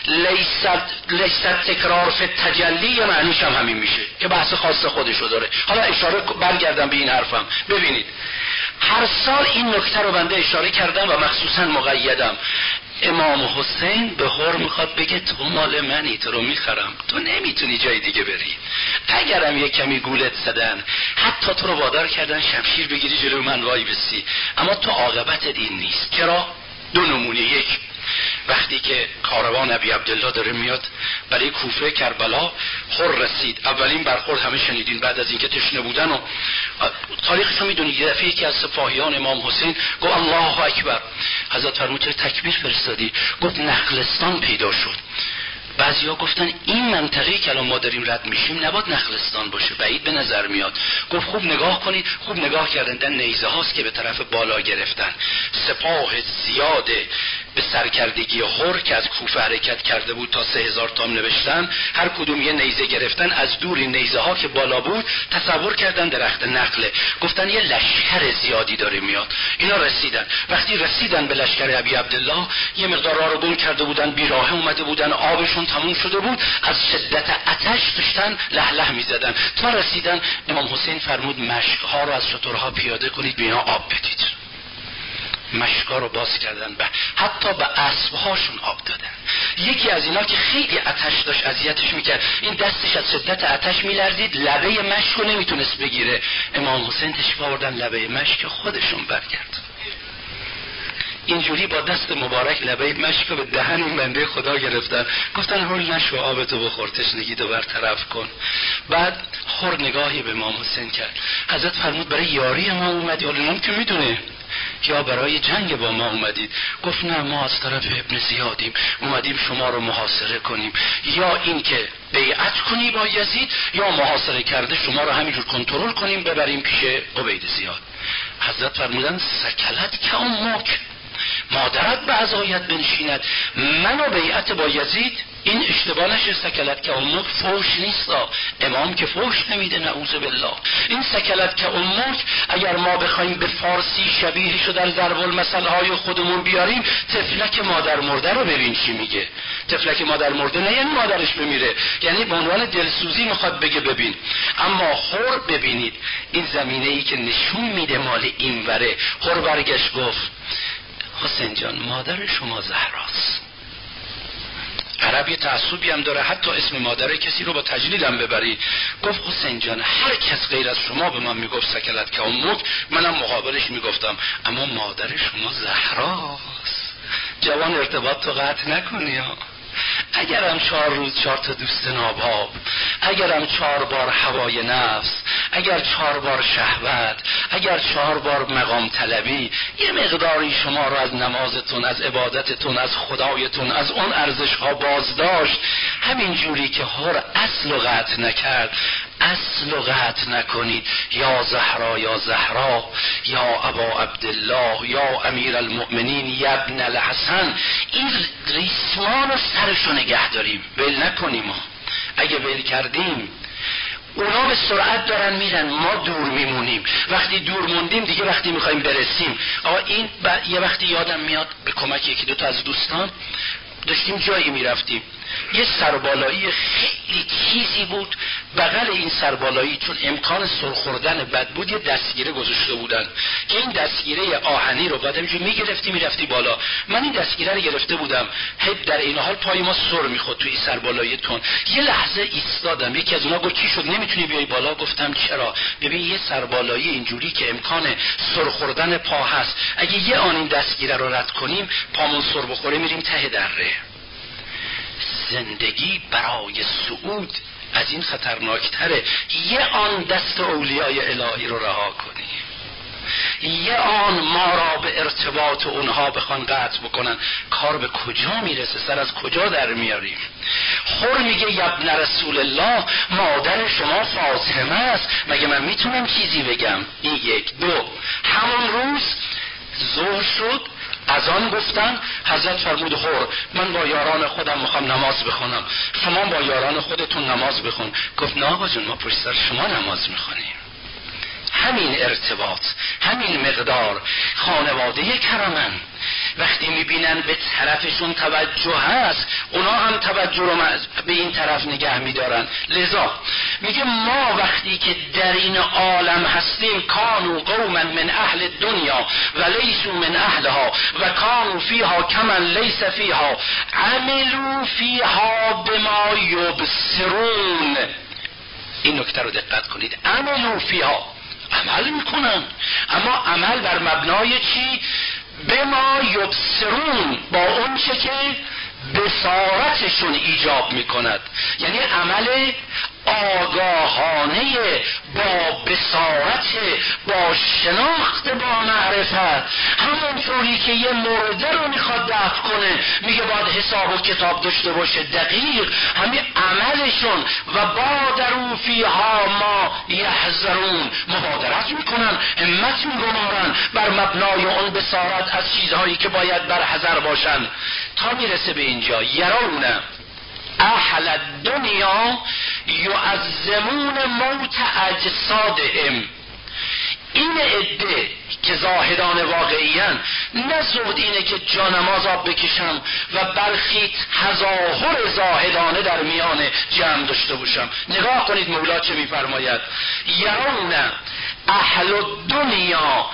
لیست تکرار فی تجلی، معنیش هم همین میشه که بحث خاص خودشو داره. حالا اشاره برگردم به این حرفم. ببینید هر سال این نکته رو بنده اشاره کردم و مخصوصا مقیدم. امام حسین به هر میخواد بگه تو مال منی، تو رو میخرم، تو نمیتونی جای دیگه بری. اگرم یک کمی گولت زدن، حتی تو رو وادار کردن شمشیر بگیری جلو من وای بسی، اما تو عاقبتت این نیست. چرا؟ 2 نمونه. یک، وقتی که کاروان ابی عبدالله داره میاد برای کوفه کربلا، هر رسید. اولین برخورد همه شنیدین، بعد از اینکه تشنه بودن و تاریخش رو میدونید. یه دفعه یکی از سپاهیان امام حسین گفت الله اکبر. حضرت فرمود چرا تکبیر فرستادی؟ گفت نخلستان پیدا شد. بعضیا گفتن این منطقه‌ای که الان ما داریم رد میشیم نباید نخلستان باشه، بعید به نظر میاد. گفت خوب نگاه کنید. خوب نگاه کردن، نیزه هاست که به طرف بالا گرفتن. سپاه زیاد به سرکردگی هر که از کوفه حرکت کرده بود تا 3000 تام نوشتن، هر کدوم یه نیزه گرفتن. از دور این نیزه ها که بالا بود تصور کردن درخت نخله، گفتن یه لشکر زیادی داره میاد. اینا رسیدن. وقتی رسیدن به لشکر ابی عبدالله، یه مقدار راه رو گم کرده بودن، بیراهه اومده بودن، آبشون تموم شده بود، از شدت آتش داشتن له میزدن. تا رسیدن امام حسین فرمود مشک‌ها رو از شترها پیاده کنید، به اینا آب بدید. مشکا رو باز کردن، حتی به اسبهاشون آب دادن. یکی از اینا که خیلی آتش داشت اذیتش میکرد، این دستش از شدت آتش میلرزید، لبه مشک رو نمیتونست بگیره. امام حسین تشریف آوردن لبه مشک خودشون برگرد. اینجوری با دست مبارک لبه مشک رو به دهن این بنده خدا گرفتن، گفتن هول نشو، آبتو بخور، تشنگیتو برطرف کن. بعد هر نگاهی به امام حسین کرد. حضرت فرمود برای یاری ما اومدی؟ حالا که میدونه یا برای جنگ با ما اومدید؟ گفت نه، ما از طرف ابن زیادیم، اومدیم شما رو محاصره کنیم، یا این که بیعت کنی با یزید یا محاصره کرده شما رو همینجور کنترل کنیم ببریم پیش عبید زیاد. حضرت فرمودن سکلت که امک، مادرت به عزایت بنشیند، منو بیعت با یزید؟ این اشتباه نشه. سکلت که امک فوش نیستا، امام که فوش نمیده نعوذ بالله. این سکلت که امک اگر ما بخوایم به فارسی شبیه شدن ضرب المثل های خودمون بیاریم، تفلک مادر مرده رو ببین چی میگه. تفلک مادر مرده نه یعنی مادرش بمیره، یعنی به عنوان دلسوزی میخواد بگه ببین. اما هر ببینید این زمینه ای که نشون میده مال این وره. هر برگشت گفت حسین جان مادر شما زهراست. عرب یه تعصبی هم داره، حتی اسم مادر کسی رو با تجلیل هم ببری. گفت حسین جان هر کس غیر از شما به من میگفت سکلت که امک، منم مقابلش میگفتم اما مادر شما زهراست. جوان ارتباط تو قطع نکنی ها. اگرم 4 روز 4 تا دوست ناباب، اگرم 4 بار هوای نفس، اگر 4 بار شهوت، اگر 4 بار مقام طلبی، یه مقداری شما رو از نمازتون، از عبادتتون، از خدایتون، از اون ارزش ها باز داشت، همین جوری که هر اصل و قطع نکرد، اصل و قطع نکنید. یا زهرا یا زهرا، یا ابا عبدالله، یا امیر المؤمنین، یا ابن الحسن. این ریسمان رو سرشو نگه داریم، ول نکنیم. اگه ول کردیم اونا به سرعت دارن میرن، ما دور میمونیم. وقتی دور موندیم دیگه وقتی میخوایم برسیم. این یه وقتی یادم میاد به کمک 1-2 تا از دوستان داشتیم جایی میرفتیم، یه سربالایی خیلی تیزی بود، بغل این سربالایی چون امکان سرخوردن بد بود یه دستگیره گذاشته بودن که این دستگیره آهنی رو بعد همینجور میگرفتی میرفتی بالا. من این دستگیره رو گرفته بودم، در این حال پای ما سر میخورد توی این سربالایی تون. یه لحظه ایستادم، یکی از اونا گفت چی شد نمیتونی بیای بالا؟ گفتم چرا؟ ببین یه سربالایی اینجوری که امکان سرخوردن پا هست، اگه یه آن این دستگیره رو رد کنیم پامون سر بخوره میریم ته دره. زندگی برای صعود از این خطرناکتره. یه آن دست اولیای الهی رو رها کنیم، یه آن ما را به ارتباط اونها بخوان قطع بکنن، کار به کجا میرسه؟ سر از کجا در میاریم؟ خور میگه یبن رسول الله، مادر شما فاطمه است، مگه من میتونم چیزی بگم؟ این یک. دو، همون روز ظهر شد، اذان گفتن، حضرت فرمود خور من با یاران خودم میخوام نماز بخونم، شما با یاران خودتون نماز بخون. گفت نه آقا جون، ما پشت سر شما نماز میخونیم. همین ارتباط، همین مقدار. خانواده کرمن وقتی میبینن به طرفشون توجه هست، اونا هم توجه رو به این طرف نگه میدارن. لذا میگه ما وقتی که در این عالم هستیم، کانوا قوما من اهل دنیا و لیسوا من اهلها و کانوا فیها کمن لیس فیها عملوا فیها بما یبصرون. این نکته رو دقت کنید. عملوا فیها، عمل میکنن، اما عمل بر مبنای چی؟ بما یبصرون، با اون چه که بصارتشون ایجاب میکند. یعنی عمل آگاهانه با بصارت، با شناخت، با معرفت. همونطوری که یه مرده رو میخواد دفن کنه میگه باید حساب و کتاب داشته باشه دقیق، همین عملشون و بادروا فیها ما یحذرون، مبادرت میکنن، همت میگمارن بر مبنای اون بصارت از چیزهایی که باید بر حذر باشن. تا میرسه به اینجا یرون اهل الدنیا یعظمون موت اجسادهم. این عده که زاهدان واقعیان، نه زهد اینه که جانماز آب بکشم و برخی تظاهر زاهدانه در میان جمع داشته باشم. نگاه کنید مولا چه میفرماید. یرون اهل الدنیا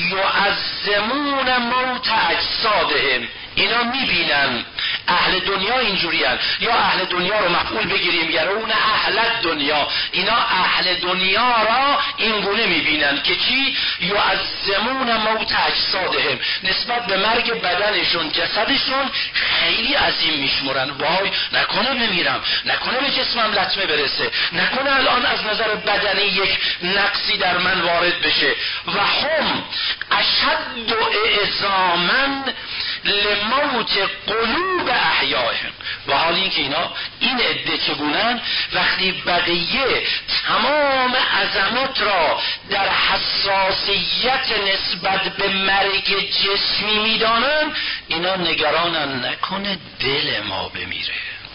یعظمون موت اجسادهم. اینا میبینن اهل دنیا اینجوری هست، یا اهل دنیا رو مفعول بگیریم یرون اهل دنیا، اینا اهل دنیا را اینگونه میبینن که چی؟ یعظمون موت اجسادهم، نسبت به مرگ بدنشون، جسدشون خیلی عظیم میشمرن. وای نکنه بمیرم، نکنه به جسمم لطمه برسه، نکنه الان از نظر بدنی یک نقصی در من وارد بشه. و هم اشد اعظاما لموت قلوب احیائهم. و حال این که اینا این عده چگونن؟ وقتی بقیه تمام عظمت را در حساسیت نسبت به مرگ جسمی میدانن، اینا نگرانن نکنه دل ما بمیره.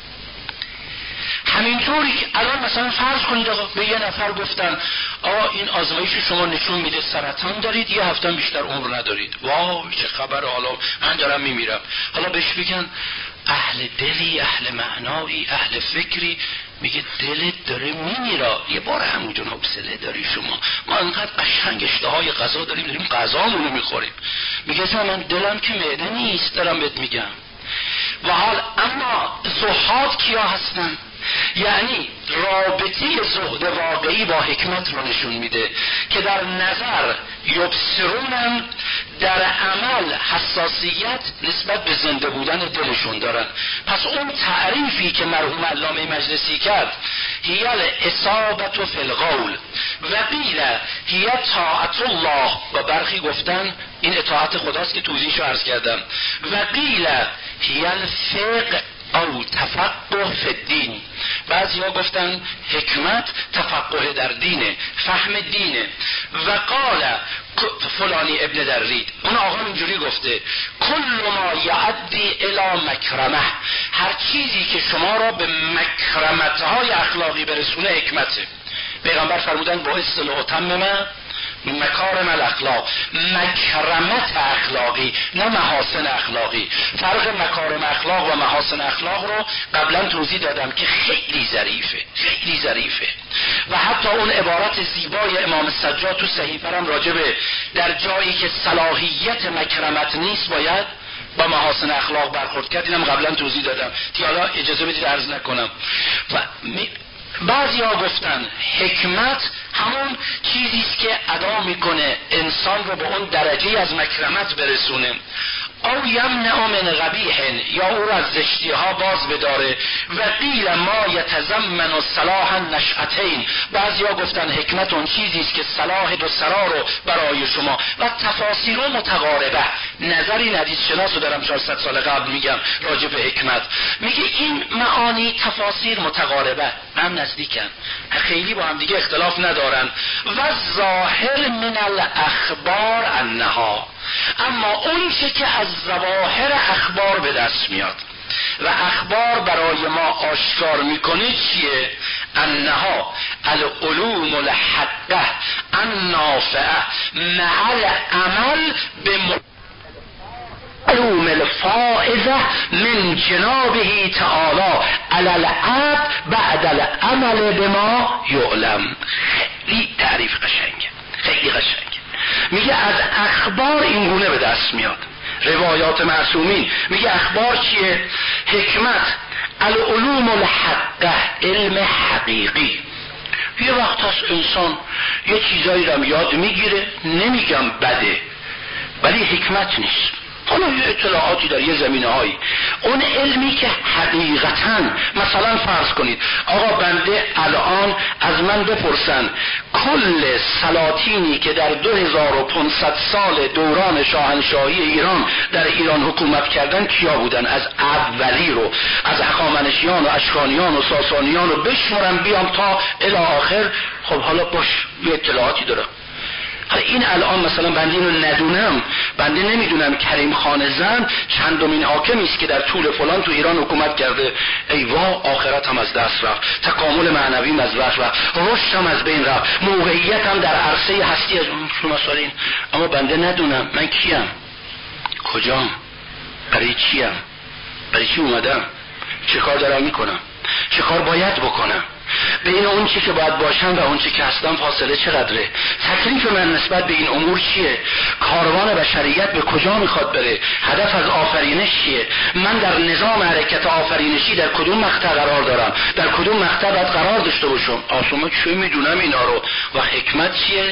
همینطوری که الان مثلا فرض کنید آقا به یه نفر گفتن آقا این آزمایش شما نشون میده سرطان دارید، یه هفته بیشتر عمر ندارید. وای چه خبره، حالا من دارم میمیرم. حالا بهش بگن اهل دلی، اهل معنایی، اهل فکری، میگه دلت داره میمیره، یه بار همونجون حوصله داری شما، ما انقدر قشنگ اشتهای غذا داریم غذامونو میخوریم. میگه من دلم که معده نیست، دارم بهت میگم. و حال اما زهاد کیا هستن؟ یعنی رابطه زهد واقعی با حکمت رو نشون میده که در نظر یبصرونن، در عمل حساسیت نسبت به زنده بودن دلشون دارن. پس اون تعریفی که مرحوم علامه مجلسی کرد، هی الاصابة فی القول و قیل هی طاعت الله، و برخی گفتن این اطاعت خداست که توضیحشو عرض کردم، و قیل هی الفقه او تفقه فی الدین. بعضی ها گفتن حکمت تفقه در دینه، فهم دینه. و قال فلانی ابن درید، اون آقا اینجوری گفته کل ما یعدی الی مکرمه، هر چیزی که شما را به مکرمتهای اخلاقی برسونه حکمته. پیغمبر فرمودن با اصطلاح تممه مکارم الاخلاق، مکرمت اخلاقی نه محاسن اخلاقی. فرق مکارم اخلاق و محاسن اخلاق رو قبلا توضیح دادم که خیلی ظریفه، خیلی ظریفه. و حتی اون عبارت زیبای امام سجاد تو صحیفه هم راجبه در جایی که صلاحیت مکرمت نیست باید با محاسن اخلاق برخورد کرد، اینم قبلا توضیح دادم که حالا اجازه بدید عرض نکنم. و بعضی ها گفتن حکمت همون چیزیست که ادا میکنه انسان رو به اون درجه از مکرمت برسونه. او یمنع من قبیح، یا او را از زشتی ها باز بداره. و قیل ما یتضمن صلاح النشأتین، بعضی ها گفتن حکمت اون چیزیست که صلاح دو سرا رو برای شما. و تفاسیر متقاربه، نظری حدیث شناس رو دارم 400 سال قبل میگم راجع به حکمت، میگه این معانی تفاسیر متقاربه، هم نزدیکن، خیلی با هم دیگه اختلاف ندارن. و ظاهر من الاخبار انها، اما اون چه که از ظواهر اخبار به دست میاد و اخبار برای ما آشکار میکنه چیه؟ انها العلوم الحقه النافعه مع العمل به علوم الفائزه من جنابه تعالی علی العبد بعد العمل بما یعلم. خیلی تعریف قشنگه، خیلی قشنگه. میگه از اخبار این گونه به دست میاد، روایات معصومین. میگه اخبار چیه؟ حکمت العلوم الحقه، علم حقیقی. یه وقت هست انسان یه چیزایی رو یاد میگیره، نمیگم بده ولی حکمت نیست، حالا یه اطلاعاتی در یه زمینه هایی، اون علمی که حقیقتاً، مثلا فرض کنید آقا بنده الان از من بپرسن کل سلاطینی که در 2500 سال دوران شاهنشاهی ایران در ایران حکومت کردن کیا بودن، از اولی رو از هخامنشیان و اشکانیان و ساسانیان رو بشمارم بیام تا الی آخر، خب حالا باش یه اطلاعاتی دارم. این الان مثلا بنده اینو ندونم، بنده نمیدونم کریم خان زند چندمین حاکمی است که در طول فلان تو ایران حکومت کرده، ای وا آخرت هم از دست رفت، تکامل معنوی از دست رفت، رشد هم از بین رفت، موقعیت هم در عرصه هستی از شما مسائل. اما بنده ندونم من کیم، کجام، برای چیم، برای چی اومدم، چه کار دارم میکنم، چه کار باید بکنم، بین اون چی که باید باشم و اون چی که هستم فاصله چقدره، تکلیف من نسبت به این امور چیه، کاروان بشریت به کجا میخواد بره، هدف از آفرینش چیه، من در نظام حرکت آفرینشی در کدوم مقطع قرار دارم، در کدوم مقطع باید قرار داشته باشم. آسومه چی میدونم اینا رو. و حکمت چیه؟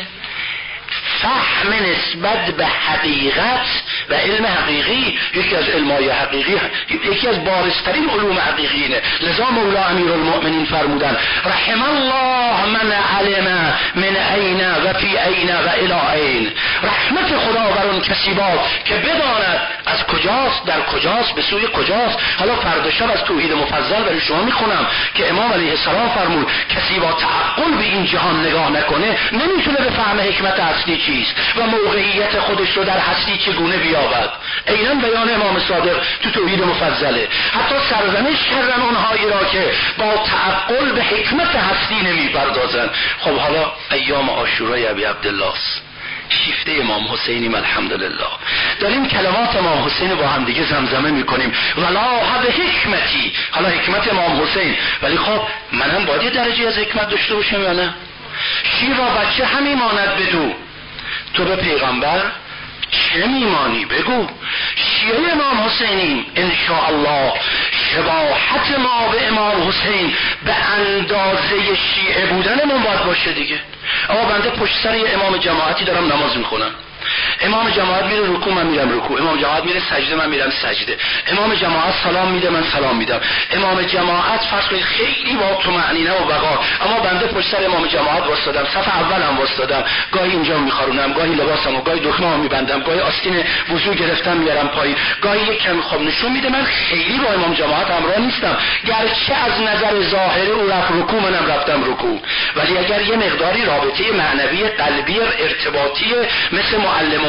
فهم نسبت به حقیقت و علم حقیقی. یکی از علمای حقیقی، یکی از بارزترین علوم حقیقیه. لذا مولا امیرالمؤمنین فرمودن رحم الله من علم من عین و فی عین و الی عین. رحمت خدا بر اون کسی باد که بداند از کجاست، در کجاست، به سوی کجاست. حالا فردا شب از توحید مفضل برای شما میخونم که امام علیه السلام فرمود کسی با تعقل به این جهان نگاه نکنه نمیتونه به فهم حکمت هستی چیست و موقعیت خودش رو در هستی چگونه بیابد. عیناً بیان امام صادق تو توحید مفضله. حتی سرزنش کردن اونهایی را که با تعقل به حکمت هستی نمیپردازن. خب حالا ایام عاشورای ابی عبدالله است، شیفته امام حسینیم، الحمدلله داریم کلمات امام حسین با هم دیگه زمزمه میکنیم ولا به حکمتی. حالا حکمت امام حسین، ولی خب منم باید یه درجه از حکمت داشته باشم یا نه؟ شیر را بچه هم میماند بدو، تو به پیغمبر چه میمانی بگو. شیعه امام حسینیم انشاءالله. شباهت ما به امام حسین به اندازه شیعه بودنمون باید باشه دیگه. اما بنده پشت سر یه امام جماعتی دارم نماز میخونم، امام جماعت میره رکوع من میرم رکوع، امام جماعت میره سجده من میرم سجده، امام جماعت سلام میده من سلام میدم، امام جماعت فرض کنید خیلی با طمأنینه و وقار، اما بنده پشت سر امام جماعت واسطادم، صف اولم واسطادم، گاهی اینجا میخارونم، گاهی لباسمو، گاهی دکمه‌مو میبندم، گاهی آستین وضو گرفتم میارم پایین، گاهی یک کمی خب نشون میده من خیلی با امام جماعت همراه نیستم، گرچه از نظر ظاهری او رفت رکوع منم رفتم رکوع، ولی اگر یه مقداری رابطه معنوی قلبی ارتباطی مثل معلم و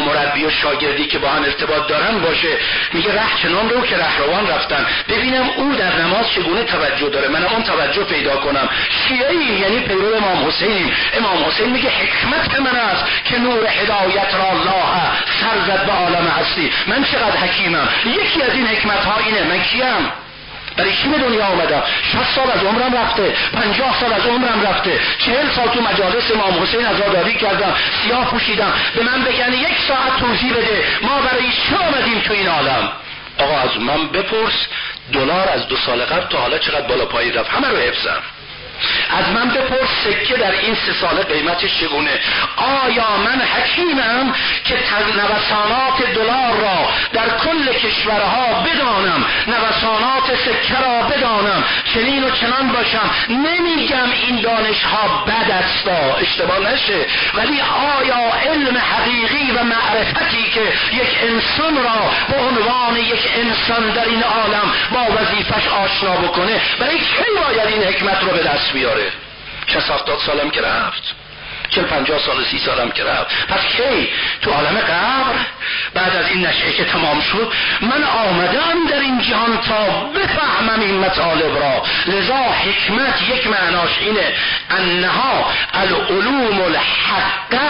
مربی و شاگردی که با هم ارتباط دارن باشه، میگه ره چنان رو که رهروان رفتن، ببینم او در نماز چگونه توجه داره، منم اون توجه پیدا کنم. شیعی یعنی پیرو امام حسینیم. امام حسین میگه حکمت من است که نور هدایت را الله سر زد به عالم هستی. من چقدر حکیمم. یکی از این حکمت ها اینه. من کیم؟ برای چی به دنیا آمدم؟ 60 سال از عمرم رفته، 50 سال از عمرم رفته، 40 سال تو مجالس امام حسین عزاداری کردم، سیاه پوشیدم. به من بگن 1 ساعت توضیح بده ما برای چه آمدیم تو این عالم؟ آقا از من بپرس دلار از 2 سال قبل تا حالا چقدر بالا پایی رفت، همه رو حفظم. از من بپرس سکه در این 3 ساله قیمتش چگونه. آیا من حکیمم که نوسانات دلار را در کل کشورها بدانم، نوسانات سکه را بدانم، چنین و چنان باشم؟ نمیگم این دانش ها بد است، اشتباه نشه، ولی آیا علم حقیقی و معرفتی که یک انسان را به عنوان یک انسان در این عالم با وظیفش آشنا بکنه، برای کی باید این حکمت رو به دست بیاره؟ 60-70 سالم که رفت، 40-50 سال 30 سالم که رفت، پس کی؟ تو عالم قبر بعد از این نشأه که تمام شد من آمدم در این جهان تا بفهمم این مطالب را. لذا حکمت یک معناش اینه انها العلوم الحقه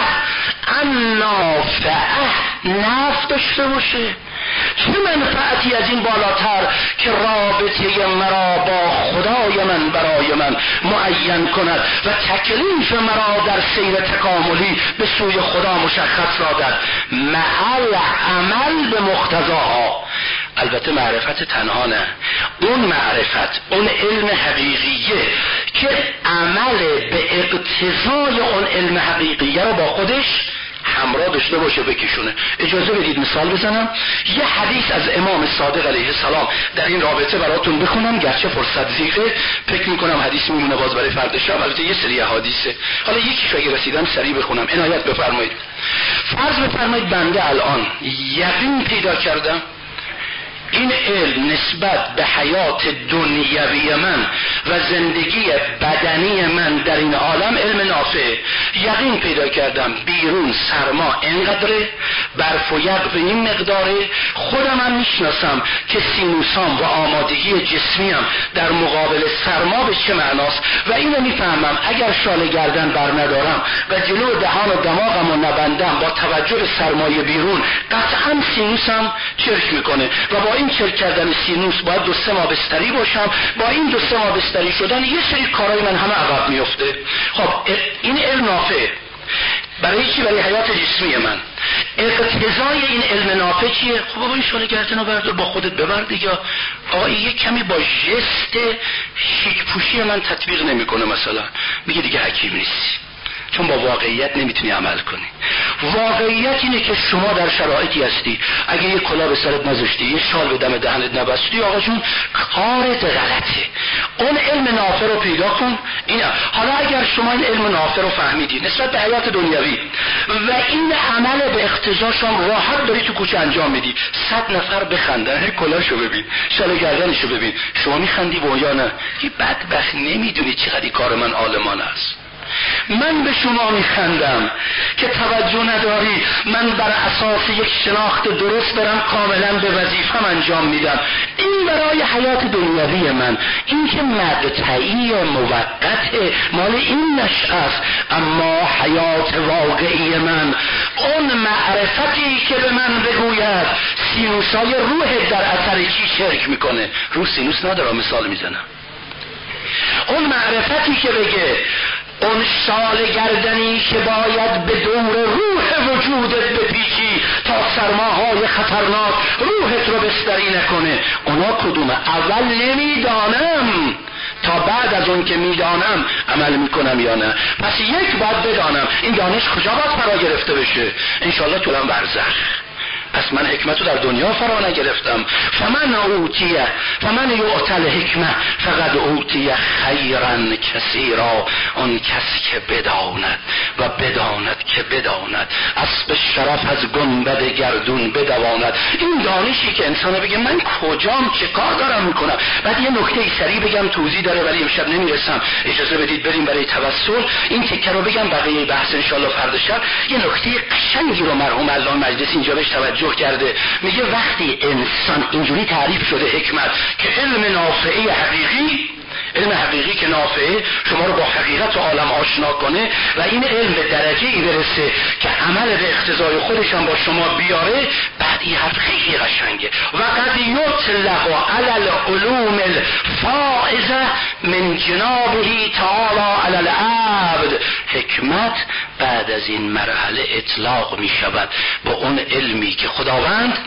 النافعه، نفع داشته باشه. چه منفعتی از این بالاتر که رابطه مرا با خدای من برای من معین کند و تکلیف مرا در سیر تکاملی به سوی خدا مشخص سازد، محل عمل به مقتضاها. البته معرفت تنها نه، اون معرفت، اون علم حقیقیه که عمل به اقتضای اون علم حقیقیه رو با خودش همراه داشته باشه، بکشونه. اجازه بدید مثال بزنم. یه حدیث از امام صادق علیه السلام در این رابطه براتون بخونم، گرچه فرصت ضیقه، فکر میکنم حدیث میمونه باز برای فردا شب. البته یه سری حدیثه، حالا یکیش اگه رسیدم سریع بخونم. عنایت بفرمایید. فرض بفرمایید بنده الان یقین پیدا کردم این علم نسبت به حیات دنیوی من و زندگی بدنی من در این عالم علم نافع. یقین پیدا کردم بیرون سرما اینقدره، برف و یخ به این مقداره، خودم هم میشناسم که سینوسام و آمادگی جسمیم در مقابل سرما به چه معناست و اینو میفهمم. اگر شال گردن بر ندارم و جلو دهان و دماغم رو نبندم با توجه به سرمایه بیرون، قطعا سینوسم چرک میکنه و با این چرک کردن سینوس باید 2-3 ماه بستری باشم. با این 2-3 ماه بستری شدن یه سری کارهای من همه عقب میفته. خب این علم نافع برای چی؟ برای حیات جسمی من. اقتضای این علم نافع چیه؟ خب بابا این شال گردن رو بردار با خودت ببر دیگه. آقا یه کمی با ژست شیک پوشی من تطبیق نمیکنه، مثلا میگه دیگه حکیم نیستی چون با واقعیت نمیتونی عمل کنی. واقعیت اینه که شما در شرایطی هستی اگه یه کلاه به سرت نذاشتی، یه شال به دم دهنت نبستی، آقا جون کارت غلطه. اون علم نافع رو پیدا کن. حالا اگر شما این علم نافع رو فهمیدی نسبت به حیات دنیوی و این عمل به اقتضاش هم راحت داری تو کوچه انجام میدی، 100 نفر بخندن، کلاهشو ببین، شال گردنشو ببین، شما میخندی و یا نه؟ یه بدبخت نمیدونی چقدر کار من عالمانه است. من به شما میخندم که توجه نداری. من بر اساس یک شناخت درست برم کاملا به وظیفم انجام میدم. این برای حیات دنیوی من. این که مقطعی موقت مال این نشأه است، اما حیات واقعی من، اون معرفتی که به من بگوید سینوسای روح در اثر چی شرک میکنه. رو سینوس ندارم، مثال میزنم. اون معرفتی که بگه اون شال گردنی که باید به دور روح وجودت بپیچی تا سرماهای خطرناک روحت رو بستری نکنه، اونا کدومه؟ اول نمیدانم تا بعد از اون که میدانم عمل میکنم یا نه. پس یک باید بدانم این دانش کجا باید فرا گرفته بشه. انشالله طولم برزخ پس من حکمت رو در دنیا فرا نگرفتم. فمن یؤتی الحکمه فقد اوتی خیرا کثیرا. اون کسی که بداند و بداند که بداند اسب شرف از گنبد گردون بدواند. این دانشی که انسان بگه من کجام چه کار دارم میکنم. بعد یه نکته سریع بگم، توضیح داره ولی امشب نمیرسم، اجازه بدید بریم برای توسل. این تکه رو بگم، بقیه بحث انشالله فردا شب. یه نکته قشنگی رو مرحوم علامه مجلسی اینجا بهش توجه کرده. میگه وقتی انسان اینجوری تعریف شده حکمت که علم نافعه حقیقی، علم حقیقی که نافعه شما رو با حقیقت عالم آشنا کنه و این علم به درجه‌ای برسه که عمل به اقتضای خودش هم با شما بیاره، بعد این حرف خیلی قشنگه. و قد یطلق علی العلوم الفائزه من جنابه تعالی علی العبد. حکمت بعد از این مرحله اطلاق می شود با اون علمی که خداوند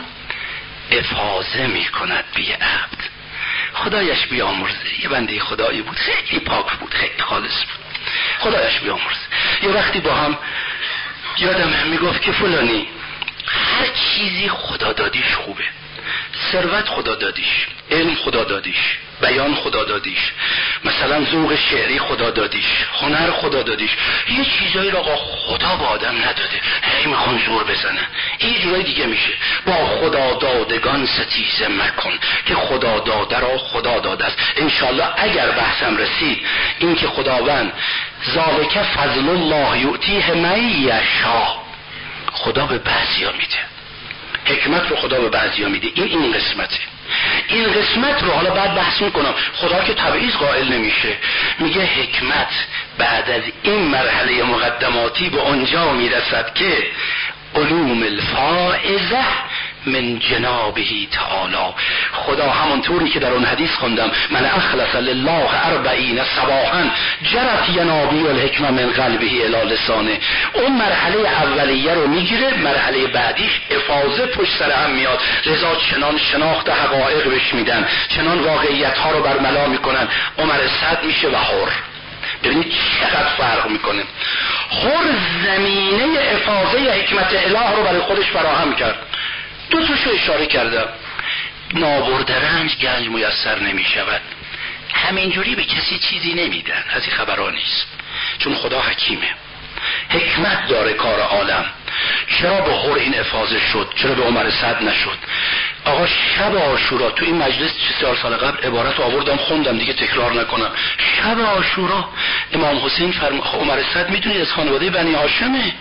افاضه می کند به عبد. خدایش بیامرزه. یه بنده خدایی بود، خیلی پاک بود، خیلی خالص بود، خدایش بیامرزه. یه وقتی با هم یادم میگفت که فلانی هر چیزی خدا دادیش خوبه، ثروت خدا دادیش، علم خدا دادیش، بیان خدا دادیش، مثلا ذوق شعری خدا دادیش، هنر خدا دادیش. یه چیزایی رو آقا خدا با آدم نداده، هی میخوان زور بزنن. این جورای دیگه میشه. با خدا دادگان ستیزه مکن که خدا داده را خدا داده است. انشالله اگر بحثم رسید این که خداوند ذالک فضل الله یؤتیه من یشاء، خدا به بعضیا میده، حکمت رو خدا به بعضیا میده. این قسمته. این قسمت رو حالا بعد بحث میکنم. خدا که تبعیض قائل نمیشه، میگه حکمت بعد از این مرحله مقدماتی به اونجا میرسد که علوم الفائزه من جنابه تعالی. خدا همونطوری که در اون حدیث خوندم، من اخلص لله 40 صباحا جرت ینابیع الحکمه من قلبه الی لسانه. اون مرحله اولیه رو میگیره، مرحله بعدیش افاضه پشت سر هم میاد. لذا چنان شناخت حقایق بهش میدن، چنان واقعیت ها رو برملا میکنن. عمر سعد میشه و حر. ببینید چقدر فرق میکنه. حر زمینه افاضه حکمت اله رو برای خودش فراهم کرد. دو تاشو اشاره کردم. نابرده رنج گنج میسر نمی شود. همینجوری به کسی چیزی نمیدن، از این خبرها نیست. چون خدا حکیمه، حکمت داره کار عالم. چرا به حر این افاضه شد؟ چرا به عمر سعد نشد؟ آقا شب عاشورا تو این مجلس 34 سال قبل عبارت آوردم خوندم دیگه تکرار نکنم. شب عاشورا امام حسین عمر سعد میدونید از خانواده بنی هاشمه،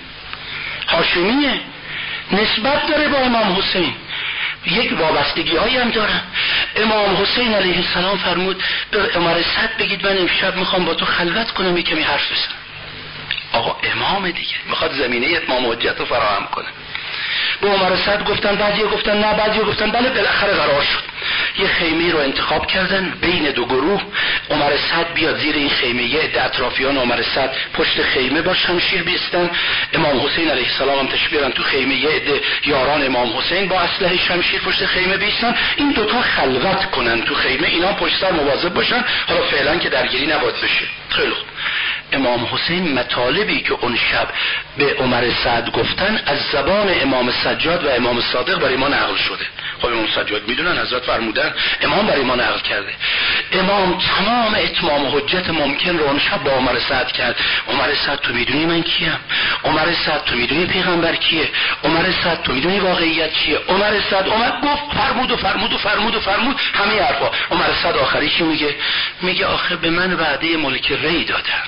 هاشمیه، نسبت داره با امام حسین، یک وابستگی هایی هم دارن. امام حسین علیه السلام فرمود به عمر سعد بگید من امشب میخوام با تو خلوت کنم، یک کمی حرف بزنم. آقا امام دیگه میخواد زمینه اتمام حجت رو فراهم کنه. به عمر سعد گفتن، بعضی گفتن نه، بعضی گفتن بله. بالاخره قرار شد یه خیمه رو انتخاب کردن بین دو گروه. عمر سعد بیاد زیر این خیمه، یه عده اطرافیان عمر سعد پشت خیمه با شمشیر بیستن. امام حسین علیه السلام هم تشبیهن تو خیمه، یه عده یاران امام حسین با اسلحه شمشیر پشت خیمه بیستن. این دوتا خلوت کنن تو خیمه، اینا پشت سر مواظب باشن حالا فعلا که درگیری نباید بشه. خیلی خوب. امام حسین مطالبی که اون شب به عمر سعد گفتن از زبان امام سجاد و امام صادق برای ما نقل شده. خب امام سجاد میدونن حضرت فرمودن، امام برای ما نقل کرده. امام تمام اتمام حجت ممکن رو اون شب با عمر سعد کرد. عمر سعد تو میدونی من کیم؟ عمر سعد تو میدونی پیغمبر کیه؟ عمر سعد تو میدونی واقعیت چیه؟ عمر سعد اومد گفت فرمود و فرمود و فرمود و فرمود همه حرفا. عمر سعد آخری چی میگه؟ میگه آخه به من وعده ملک ری دادن،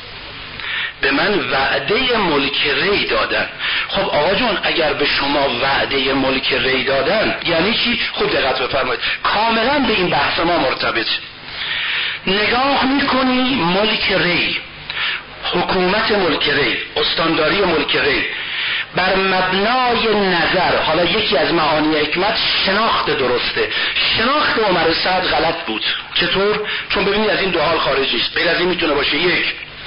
به من وعده ملک ری دادن. خب آقا جون اگر به شما وعده ملک ری دادن یعنی چی؟ خب دقت بفرمایید، کاملا به این بحث ما مرتبط. نگاه میکنی ملک ری، حکومت ملک ری، استانداری ملک ری بر مبنای نظر، حالا یکی از معانی حکمت شناخت درسته. شناخت عمر سعد غلط بود. چطور؟ چون ببینید از این دو حال خارج نیست. غیر از این میتونه باشه: یک،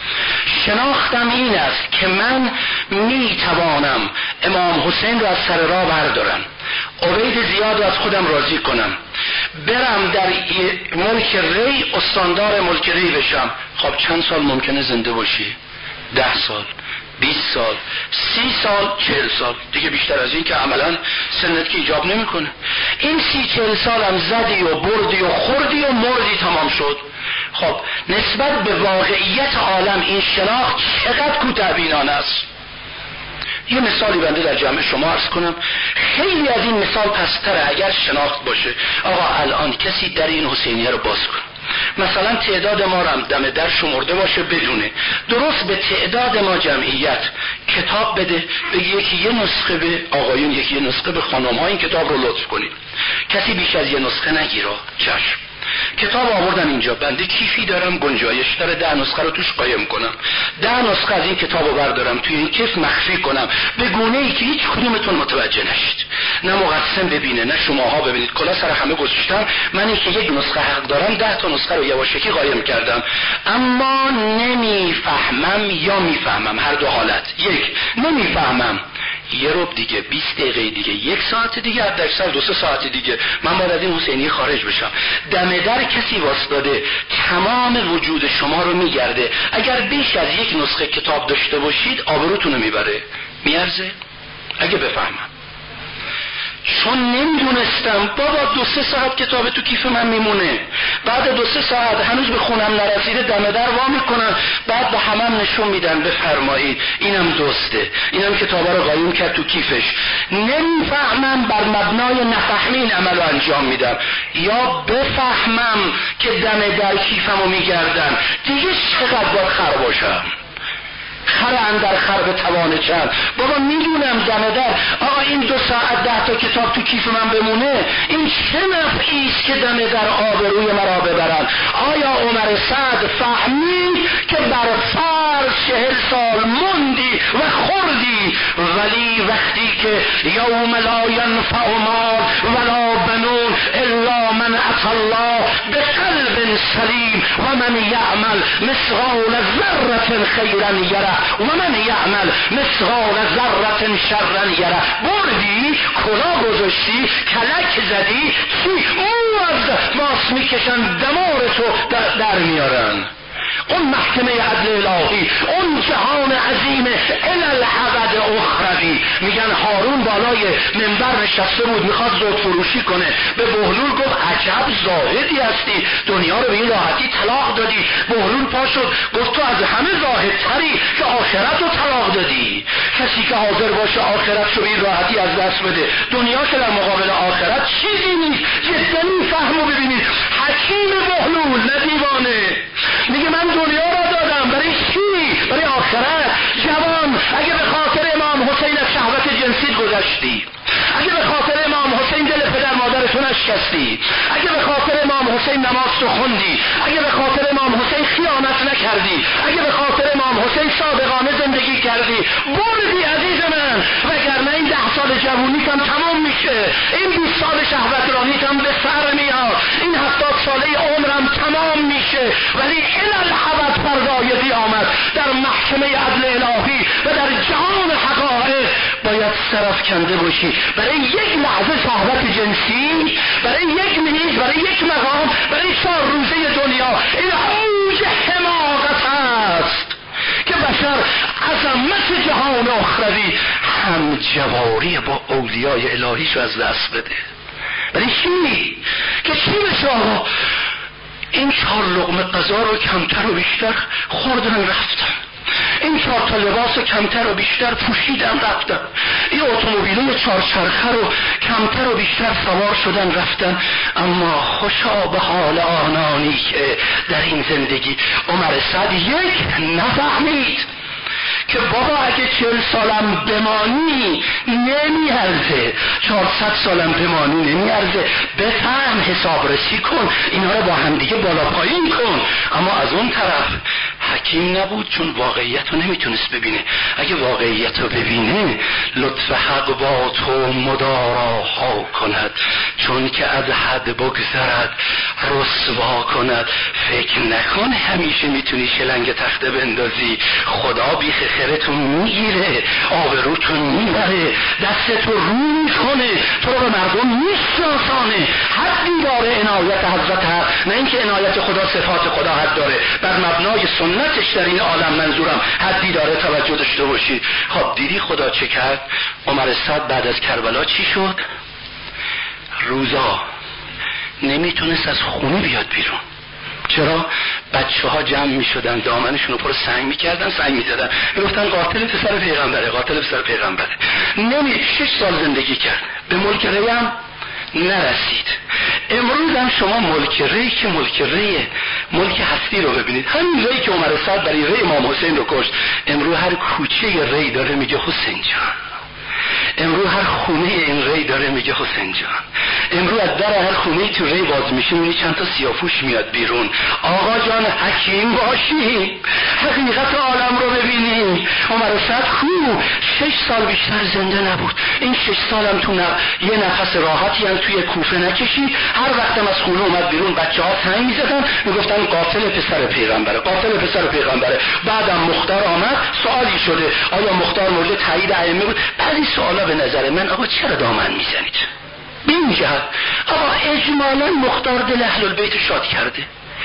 شناختم این است که من میتوانم امام حسین رو از سر راه بردارم، عبید زیاد رو از خودم راضی کنم، برم در ملک ری استاندار ملک ری بشم. خب چند سال ممکنه زنده باشی؟ 10 سال، 20 سال 30 سال 40 سال دیگه بیشتر از این که عملا سنت که ایجاب نمیکنه. این 30-40 سال هم زدی و بردی و خوردی و مردی، تمام شد. خب نسبت به واقعیت عالم این شناخت چقدر کوتاه‌بینانه است. یه مثالی بنده در جمع شما عرض کنم، خیلی از این مثال پستره اگر شناخت باشه. آقا الان کسی در این حسینیه رو باز کن، مثلا تعداد ما رو هم دم در شمرده باشه، بدونه درست به تعداد ما جمعیت کتاب بده، بگی یکی یه نسخه به آقایون، یکی یه نسخه به خانم ها، این کتاب رو لطف کنید، کسی بیش از یه نسخه نگیره. چشم. کتاب آوردم اینجا، بنده کیفی دارم گنجایش داره 10 نسخه رو توش قایم کنم، 10 نسخه از این کتاب رو بردارم توی این کیف مخفی کنم به گونه ای که هیچ کدومتون متوجه نشید، نه مقسم ببینه نه شماها ببینید. کلا سر همه گذاشتم، من که یک نسخه حق دارم 10 تا نسخه رو یواشکی قایم کردم، اما نمیفهمم یا میفهمم، هر دو حالت. یک، نمیفهمم، یه ربع دیگه 20 دقیقه دیگه 1 ساعت دیگه حد اکثر 2-3 ساعت دیگه من باید از این حسینی خارج بشم. دم در کسی واسطاده تمام وجود شما رو میگرده، اگر بیش از یک نسخه کتاب داشته باشید آبروتون رو میبره. میارزه؟ اگه بفهمم. چون نمیدونستم بابا 2-3 ساعت کتاب تو کیف من میمونه، بعد 2-3 ساعت هنوز به خونم نرسیده دم در وا میکنن، بعد به همم نشون میدن بفرمایید اینم دوسته، اینم کتابا رو قایم کرد تو کیفش. نمیفهمم، بر مبنای نفهمی این عملو انجام میدم، یا بفهمم که دم در کیفمو میگردن، دیگه چقدر باید خر باشم؟ خر اندر خر به توان چند. بابا میدونم دم در، آقا این 2 ساعت 10 تا کتاب تو کیف من بمونه، این چه نفعیست که دم در آبروی مرا ببرن؟ آیا عمر سعد فهمید که بر فرض 40 سال موندی و خوردی، ولی وقتی که یوم لا ینفع مال ولا بنون الا من اتى الله بقلب سلیم و من یعمل مثقال ذره خیرا یره و من یعمل مثقال ذره شرا یره. بردی، کلا گذاشتی، کلک زدی، چی؟ مو از ماس میکشن، دمارتو در میارن. اون محکمه عدل الهی، اون جهان عظیم الالعبد اخروی. میگن هارون بالای منبر نشسته بود میخواد زود فروشی کنه، به بهلول گفت عجب زاهدی هستی، دنیا رو به این راحتی طلاق دادی. بهلول پا شد گفت تو از همه زاهدتری که آخرت رو طلاق دادی. کسی که حاضر باشه آخرت رو به این راحتی از دست بده، دنیا که در مقابل آخرت چیزی نیست. جدی فهمو ببینید، حکیم بهلول نه دیوانه، میگه من دنیا را دادم برای چی؟ برای آخرت. جوان، اگه به خاطر امام حسین از شهوت جنسی گذشتی، اگه به خاطر امام حسین دل پدر مادرتون نشکستی، اگه به خاطر امام حسین نماز تو خوندی، اگه به خاطر امام حسین خیانت نکردی، اگه به خاطر امام حسین صادقانه زندگی کردی، بردی عزیز من. وگرنه این 10 سال جوونیتم تمام میشه، این 20 سال شهوت رانیتم به سر میاد، این 70 ساله عمرم تمام میشه. ولی الالعبد فردای قیامت در محکمه عدل الهی و در جهان حقایق باید سرافکنده باشی برای یک لحظه شهوت جنسی، برای یک میز، برای یک مقام، برای 4 روزه دنیا. این اوج حماقت است که بشر عظمت جهان اخروی هم جواری با اولیای الهیشو از دست بده. برای چی؟ که چی بشه آقا؟ این 4 لقمه غذا رو کمتر و بیشتر خوردن رفتن، این 4 تا لباس کمتر و بیشتر پوشیدن رفتن، این اتومبیل 4 چرخه رو کمتر و بیشتر سوار شدن رفتن. اما خوشا به حال آنانی که در این زندگی عمر سعد یک نفهمید که بابا اگه 40 سالم بمانی نمیارزه، 400 سالم بمانی نمیارزه. بفهم، حساب رسی کن، اینا رو با هم دیگه بالا پایین کن. اما از اون طرف حکیم نبود، چون واقعیت رو نمیتونست ببینه. اگه واقعیت رو ببینه لطف حق با تو مداراها کند، چون که از حد بگذرد رسوا کند. فکر نکن همیشه میتونی شلنگ تخته بندازی، خدا بیخ خیرتون میگیره، آبروتون میبره، دستتو رو میکنه، تو رو به مردم میشناسانه. حدی داره عنایت حضرت حق، نه اینکه عنایت خدا صفات خدا حد داره. بر مبنای سنت عظمتش در این عالم منظورم حدی داره توجه داشته باشید. خب دیدی خدا چه کرد؟ عمر سعد بعد از کربلا چی شد؟ روزا نمیتونست از خونه بیاد بیرون. چرا؟ بچه ها جمع می شدن، دامنشون رو پر سنگ می کردن، سنگ می زدن، می گفتن قاتل پسر پیغمبره، قاتل پسر پیغمبره. 6 سال زندگی کرد، به ملک ری هم نرسید. امروز هم شما ملک ری که ملک ریه، ملک هستی رو ببینید. همین ری که عمر سعد برای ری امام حسین رو کشت، امروز هر کوچه ری داره میگه حسین جان. امروز هر خونه این ری داره میگه حسین جان. امروز از در هر خونه تو ری باز میشه میبینی چند تا سیاه‌پوش میاد بیرون. آقا جان حکیم باشی، حقیقت عالم رو ببینی. عمر سعد کو 6 سال بیشتر زنده نبود. این 6 سالم تو یه نفس راحتی هم توی کوفه نکشید. هر وقتم از خونه اومد بیرون بچه‌ها سنگ میزدن، میگفتن قاتل پسر پیغمبره، قاتل پسر پیغمبره. بعدم مختار آمد، سوالی شده آیا مختار مورد تایید ائمه بود؟ بعضی سوالا به نظر من آقا چرا دامن میزنید؟ به این جهت آقا اجمالا مختار دل اهل البیت شاد کرده،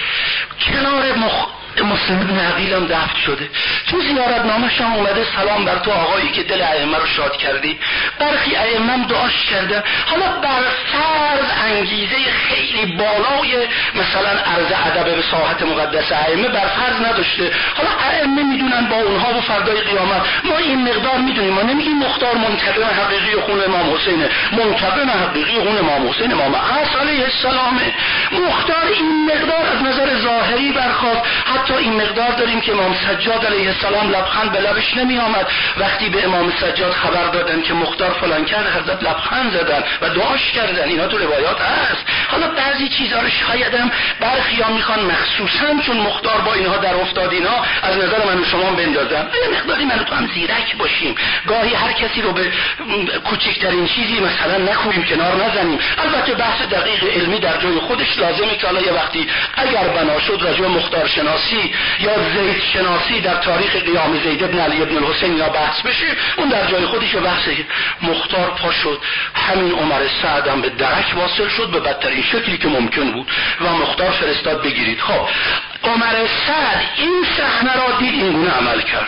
کنار مسلم بن عقیل هم دفن شده، تو زیارتنامه‌ش هم اومده سلام بر تو آقایی که دل ائمه رو شاد کردی. برخی ائمه هم دعاش کردن. حالا بر فرض انگیزه خیلی بالای مثلا عرض ادب به ساحت مقدس ائمه بر فرض نداشته. حالا ائمه میدونن با اونها و فردای قیامت. ما این مقدار میدونیم، ما نمیگیم مختار منتقم حقیقی خون امام حسینه، منتقم حقیقی خون امام حسین امام عصر علیه السلامه. مختار این مقدار از نظر ظاهری برخواست. حتی این مقدار داریم که امام سجاد علیه السلام لبخند به لبش نمی آمد. وقتی به امام سجاد خبر دادن که مختار فلان کرد، حضرت لبخند زدن و دعاش کردن. اینا تو روایات هست. حالا بعضی چیزا رو شاید هم برخیان میخوان مخصوصا چون مختار با اینها در افتاد اینا از نظر من و شما بندازن. یه مقداری من و تو هم زیرک باشیم، گاهی هر کسی رو به کوچکترین چیزی مثلا نخوریم، کنار نزنیم. البته بحث دقیق علمی در جای خودش لازمه که حالا یه وقتی اگر بنا شد راجع به مختار شناسی یا زید شناسی در تاریخ قیام زید بن علی بن الحسین یا بحث بشه، اون در جای خودش بحثه. مختار پا شد، همین عمر سعد هم به درک واصل شد به بدترین شکلی که ممکن بود و مختار فرستاد بگیرید. خب عمر سعد این صحنه را دید، این گونه عمل کرد.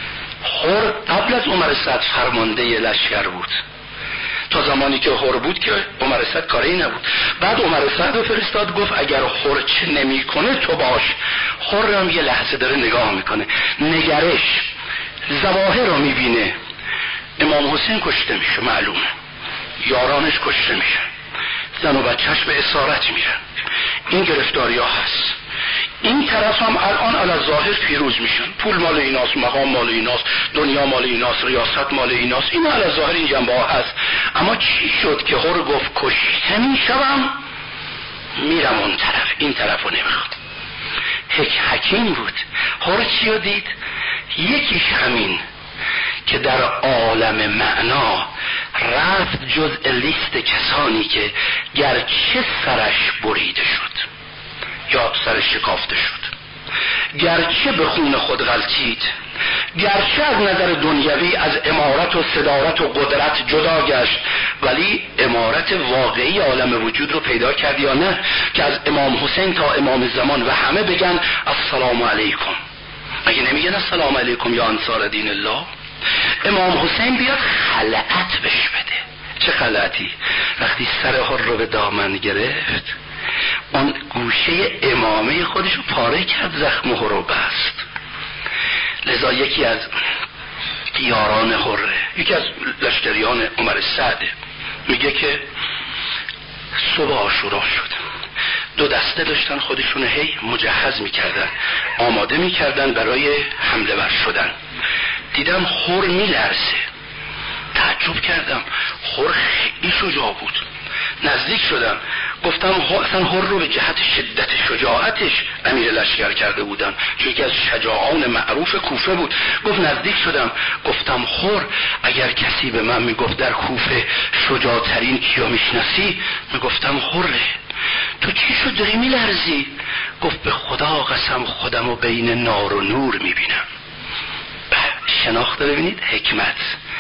خور قبل از عمر سعد فرمانده لشکر بود، تا زمانی که خور بود که عمر سعد کاری نبود. بعد عمر سعد رو فرستاد، گفت اگر خور چه نمی کنه تو باش. خور هم یه لحظه داره نگاه میکنه، نگرش ظواهر رو میبینه. امام حسین کشته میشه، معلومه یارانش کشته میشه، زن و بچهش به اسارت میرن، این گرفتاری ها هست. این طرف هم الان علی ظاهر پیروز میشن، پول مال ایناست، مقام مال ایناست، دنیا مال ایناست، ریاست مال ایناست، این علی ظاهر این جنبه ها هست. اما چی شد که هر گفت کشته میشم میرم اون طرف، این طرف رو نمیخواد. حکیم بود. هر چی رو دید؟ یکیش همین که در عالم معنا رفت جزء لیست کسانی که گرچه سرش بریده شد یا سرش شکافته شد، گرچه به خون خود غلطید، گرچه از نظر دنیوی از امارت و صدارت و قدرت جدا گشت، ولی امارت واقعی عالم وجود رو پیدا کرد یا نه؟ که از امام حسین تا امام زمان و همه بگن السلام علیکم. اگه نمیگن السلام علیکم یا انصار دین الله؟ امام حسین بیاد خلعت بش بده. چه خلعتی؟ وقتی سر هر رو به دامن گرفت، اون گوشه امامه خودش رو پاره کرد، زخم هر رو بست. لذا یکی از یاران هره، یکی از لشکریان عمر سعد میگه که صبح عاشورا شد، دو دسته داشتن خودشون هی مجهز میکردن، آماده میکردن برای حمله ور شدن. دیدم هر میلرزه، تعجب کردم، هر خیلی شجاع بود. نزدیک شدم، گفتم اصلا هر رو به جهت شدت شجاعتش امیر لشکر کرده بودن، چون یکی از شجاعان معروف کوفه بود. گفت نزدیک شدم، گفتم هر اگر کسی به من میگفت در کوفه شجاعترین کیو میشناسی، میگفتم هره. تو چی شد داری میلرزی؟ گفت به خدا قسم خودمو بین نار و نور میبینم. شناخت ببینید، حکمت،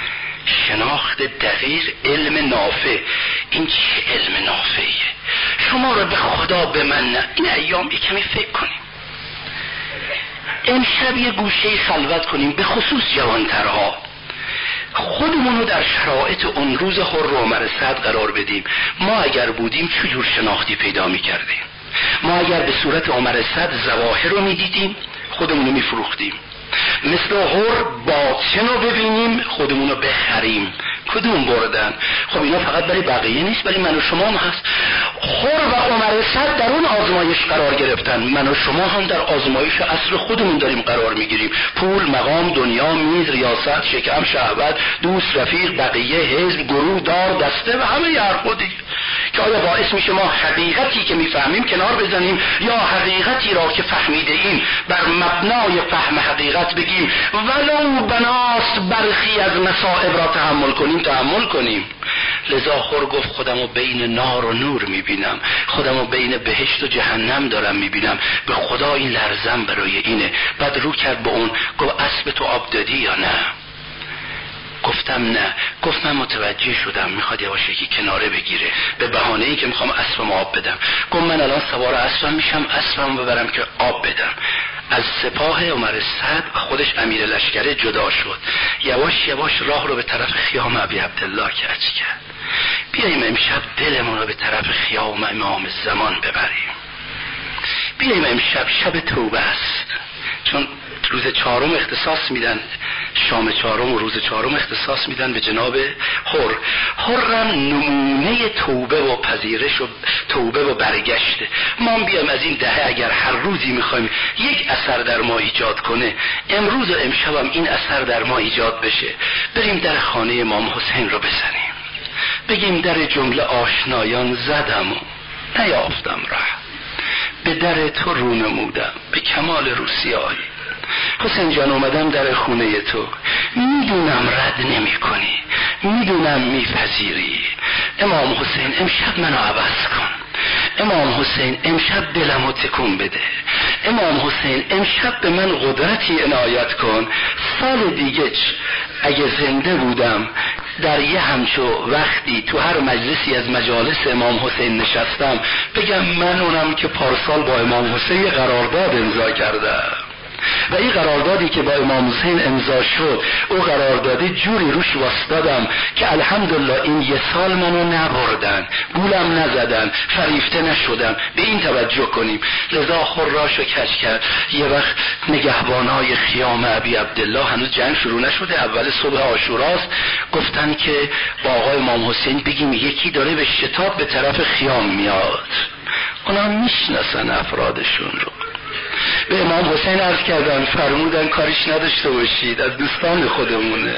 شناخت دقیق، علم نافع. این چه علم نافعیه؟ شما رو به خدا به من نه. این ایام کمی فکر کنیم، امشب یه گوشه خلوت کنیم، به خصوص جوانترها، خودمونو در شرایط اون روز حر و مرصد قرار بدیم. ما اگر بودیم چجور شناختی پیدا میکردیم؟ ما اگر به صورت عمر صد ظواهر رو میدیدیم خودمونو میفروختیم، مثل حر باطن رو ببینیم خودمونو بخریم. کدوم بردن؟ خب اینا فقط برای بقیه نیست، برای من و شما هم هست. حر و عمر صد در اون آزمایش قرار گرفتن، من و شما هم در آزمایش اصل خودمون داریم قرار میگیریم. پول، مقام، دنیا، میز، ریاست، شکم، شهوت، دوست، رفیق، بقیه، حزب، گروه، دار، دسته و همه یه حرفا دیگه که آیا باعث میشه ما حقیقتی که میفهمیم کنار بزنیم یا حقیقتی را که فهمیده ایم بر مبنای فهم حقیقت بگیم ولو بناست برخی از مصائب را تحمل کنیم. لذا خور گفت خودمو بین نار و نور میبینم، خودمو بین بهشت و جهنم دارم میبینم، به خدا این لرزم برای اینه. بعد رو کرد به اون گفت اسب تو آب دادی یا نه؟ گفتم نه. گفت من متوجه شدم میخواد یواشکی کناره بگیره به بهانه ای که میخوام اسبم آب بدم. گفت من الان سوار اسبم میشم، اسبم ببرم که آب بدم. از سپاه عمر صد و خودش امیر لشکر جدا شد، یواش یواش راه رو به طرف خیام ابی عبدالله کج کرد. بیاییم امشب دلمون رو به طرف خیام امام زمان ببریم. بیاییم امشب شب توبه است، چون روز چهارم اختصاص میدن، شام چهارم و روز چهارم اختصاص میدن به جناب حر. حرم نمونه توبه و پذیرش و توبه و برگشته. ما بیام از این دهه اگر هر روزی میخوایم یک اثر در ما ایجاد کنه، امروز و امشب هم این اثر در ما ایجاد بشه، بریم در خانه امام حسین رو بزنیم، بگیم در جمله آشنایان زدم و نیافتم ره، به در تو رو نمودم به کمال روسیایی. حسین جان اومدم در خونه تو، میدونم رد نمی کنی، میدونم میپذیری. امام حسین امشب منو عوض کن، امام حسین امشب دلمو تکون بده، امام حسین امشب به من قدرتی عنایت کن. سال دیگه اگه زنده بودم در یه همچو وقتی تو هر مجلسی از مجالس امام حسین نشستم بگم من اونم که پارسال با امام حسین قرارداد امضا کردم و این قراردادی که با امام حسین امضا شد او قراردادی جوری روش واسطادم که الحمدلله این یه سال منو نبردن، گولم نزدن، فریفته نشدم. به این توجه کنیم. لذا خراشو کج کرد. یه وقت نگهبانای خیام ابی عبدالله، هنوز جنگ شروع نشده، اول صبح عاشوراست، گفتن که با آقای امام حسین بگیم یکی داره به شتاب به طرف خیام میاد. اونا میشناسن افرادشون رو. به امام حسین عرض کردن، فرمودن کاریش نداشته باشید، از دوستان خودمونه.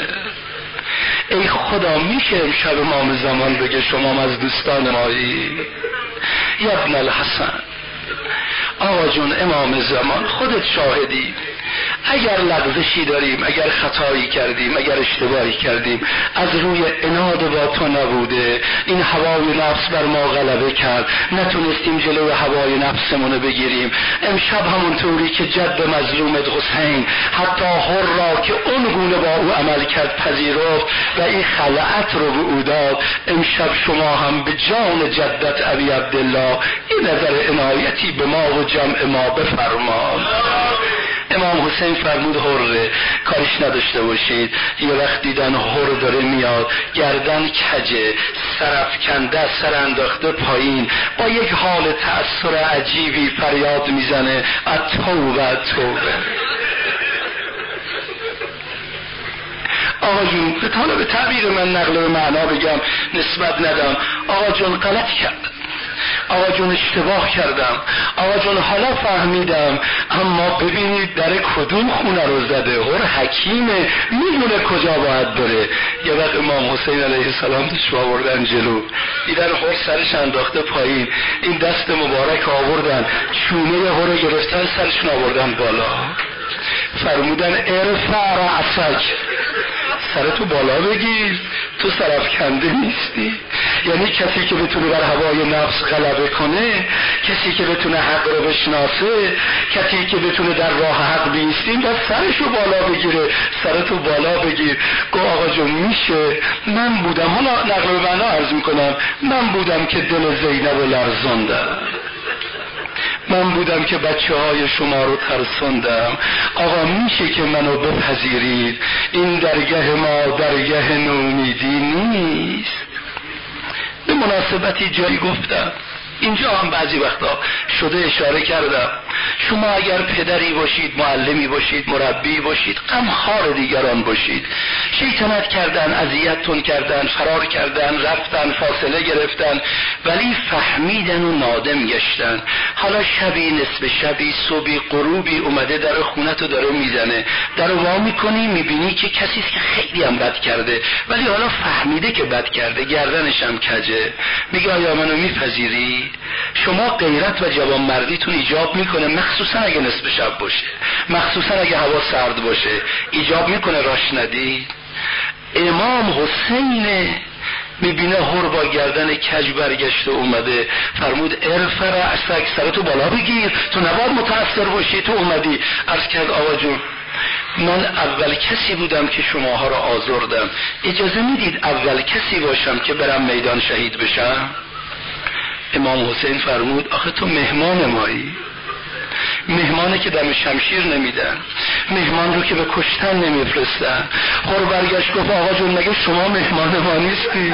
ای خدا میشه امشب امام زمان بگه شما از دوستان مایی؟ یا ابن الحسن، آقا جون امام زمان خودت شاهدی، اگر لغزشی داریم، اگر خطایی کردیم، اگر اشتباهی کردیم، از روی عناد با تو نبوده، این هوای نفس بر ما غلبه کرد، نتونستیم جلوی هوای نفسمونو بگیریم. امشب همونطوری که جد مظلومت حسین حتی حر را که اون گونه با او عمل کرد پذیرفت و این خلعت رو به او داد، امشب شما هم به جان جدت ابی عبدالله این نظر عنایتی به ما و جمع ما بفرمان. امام حسین فرمود حر کارش نداشته باشید. یه وقت دیدن حر داره میاد، گردن کجه، سرافکنده، سر انداخته پایین، با یک حال تأثیر عجیبی فریاد میزنه توبه توبه. آقا جون حالا به تعبیر من نقل به معنا بگم، نسبت ندم، آقا جون غلط کرد، آقا جون اشتباه کردم، آقا جون حالا فهمیدم، اما ببینید در کدوم خونه رو زده. هر حکیمه، میدونه کجا باید بره. یه وقت امام حسین علیه السلام داشت آوردن جلو، دیدن هر سرش انداخته پایین، این دست مبارک آوردن چونه هر رو گرفتن سرشون آوردن بالا، فرمودن ارفع رأسک، سرتو بالا بگیر، تو سرافکنده نیستی. یعنی کسی که بتونه بر هوای نفس غلبه کنه، کسی که بتونه حق رو بشناسه، کسی که بتونه در راه حق بیستیم باید سرشو بالا بگیره. سرتو بالا بگیر. گفت آقا جون میشه من بودم، حالا نقل به معنا عرض میکنم، من بودم که دل زینب رو لرزاندم، من بودم که بچه‌های شما رو ترسوندم. آقا میشه که منو بپذیرید؟ این درگاه ما درگاه نومیدی نیست. به مناسبتی جایی گفتم، اینجا هم بعضی وقتا شده اشاره کردم، شما اگر پدری باشید، معلمی باشید، مربی باشید، غمخوار دیگران باشید، شیطنت کردن، اذیتتون کردن، فرار کردن، رفتن، فاصله گرفتن، ولی فهمیدن و نادم گشتن. حالا شبی، نصف شبی، صبحی، غروبی اومده در خونتو داره میزنه، در وا میکنی میبینی که کسیست که خیلی هم بد کرده، ولی حالا فهمیده که بد کرده، گردنش هم کجه. میگه آیا منو میپذیری؟ شما غیرت و جوانمردیتون ایجاب میکنه، مخصوصا اگه نصف شب باشه، مخصوصا اگه هوا سرد باشه، ایجاب میکنه راش ندید. امام حسین میبینه هر با گردن کج برگشته اومده، فرمود ارفع رأسک، سرتو بالا بگیر، تو نباید متأثر باشی، تو اومدی. عرض کرد آقا جون من اول کسی بودم که شماها رو آزردم، اجازه میدید اول کسی باشم که برم میدان شهید بشم؟ امام حسین فرمود آخه تو مهمان مایی، مهمانه که دم شمشیر نمیدن، مهمان رو که به کشتن نمیفرستن. خور برگشت گفت آقا جون مگه شما مهمان ما نیستی؟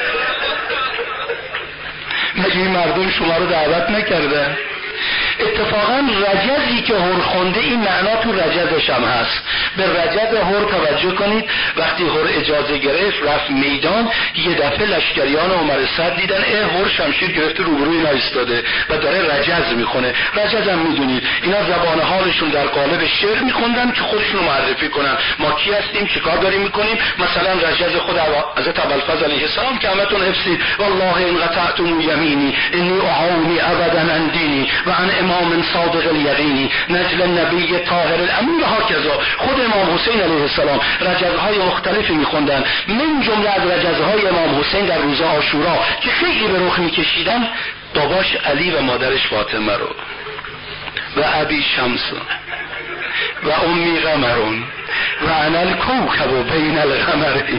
مگه این مردم شما رو دعوت نکردن؟ اتفاقا رجزی که هر خونده این معنا تو رجزش هم هست. به رجز هر توجه کنید. وقتی هر اجازه گرفت رفت میدان، یه دفعه لشکریان عمر صد دیدن هر شمشیر گرفته روبروی اینا ایستاده و داره رجز میخونه. رجز هم میدونید اینا زبان حالشون در قالب شعر میخوندن که خودشون معرفی کنن، ما کی هستیم، چیکار داریم میکنیم. مثلا رجز خود حضرت ابوالفضل علیه السلام که همتون حفظید، والله ان قطعتم یمینی انی اعانی ابدا عن دینی و عن امام صادق الیقینی نجل النبی طاهر الامین. هاکذا خود امام حسین علیه السلام رجزهای مختلفی میخوندن. من جمله از رجزهای امام حسین در روز عاشورا که خیلی به رخ میکشیدن، باباش علی و مادرش فاطمه رو و ابی شمس و امی قمرون و انا الکوکب بین القمرین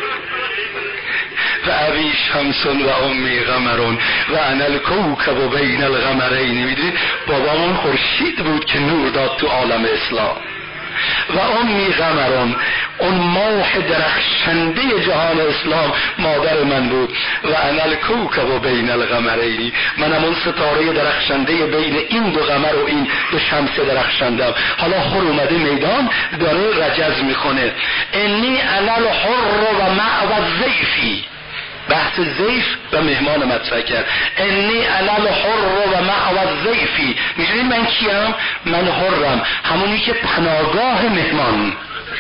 و ابی شمس و امی قمرون و انا الکوکب بین القمرین. میدونید بابامون خورشید بود که نور داد تو عالم اسلام، و امی قمرون اون ماه درخشنده جهان اسلام مادر من بود، و انا الکوکب بین القمرین، منم اون ستاره درخشنده بین این دو قمر و این دو شمس درخشندم. حالا حر اومده میدان داره رجز میخونه، انی انا الحر و مع الضیفی، بحث ضیف و مهمان مطرح کرد. انی انا الحر و مع الضیفی، میدونید من کیم؟ من حرم، همونی که پناهگاه مهمان.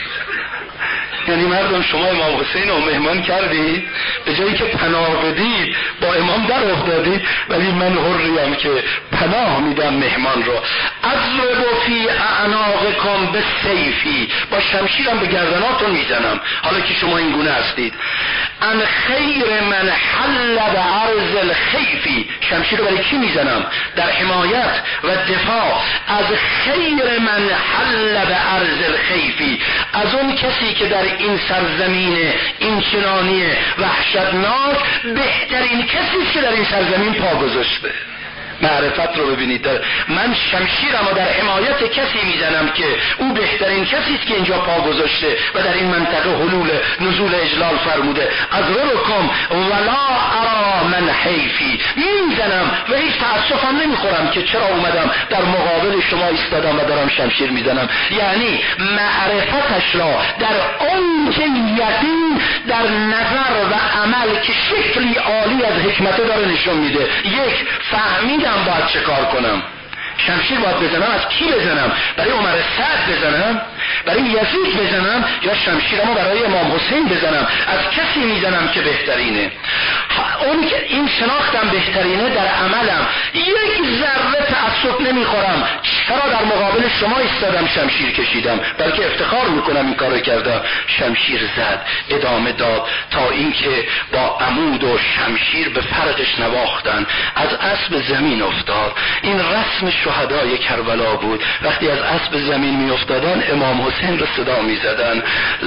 یعنی مردم شما امام حسین رو مهمان کردید، به جایی که پناه بدید با امام در افتادید، ولی من حریم که پناه میدم مهمان رو. اضرب فی اعناقکم بالسیفی، با شمشیرم به گردناتون میزنم حالا که شما این گونه هستید. ان خیر من حل به عرض الخیفی، شمشیر رو برای کی میزنم؟ در حمایت و دفاع از خیر من حل به عرض الخیفی، از اون کسی که در این سرزمین این چنانی وحشتناک بهترین کسی که در این سرزمین پا گذاشته. معرفت رو ببینید، من شمشیرم و در حمایت کسی میزنم که او بهترین کسی است که اینجا پا گذاشته و در این منطقه حلول نزول اجلال فرموده. اضربکم ولا ارا من حیفی، میزنم و هیچ تأسفم نمیخورم که چرا اومدم در مقابل شما ایستادم و دارم شمشیر میزنم. یعنی معرفتش را در اون که یقین در نظر و عمل که شکلی عالی از حکمت داره نشون میده. یک، فهمیدم باید چه کار کنم، شمشیر باید بزنم، از کی بزنم؟ برای عمر سعد بزنم؟ برای یزید بزنم؟ یا شمشیرمو برای امام حسین بزنم؟ از کسی میزنم که بهترینه. اون که این شناختم بهترینه در عملم، یک ذره تعصب نمیخورم، چرا در مقابل شما ایستادم شمشیر کشیدم، بلکه افتخار میکنم این کارو کردم. شمشیر زد، ادامه داد تا اینکه با عمود و شمشیر به فرقش نواختن، از اسب زمین افتاد. این رسم شهدای کربلا بود. وقتی از اسب زمین می افتادن امام حسین رو صدا می زدن: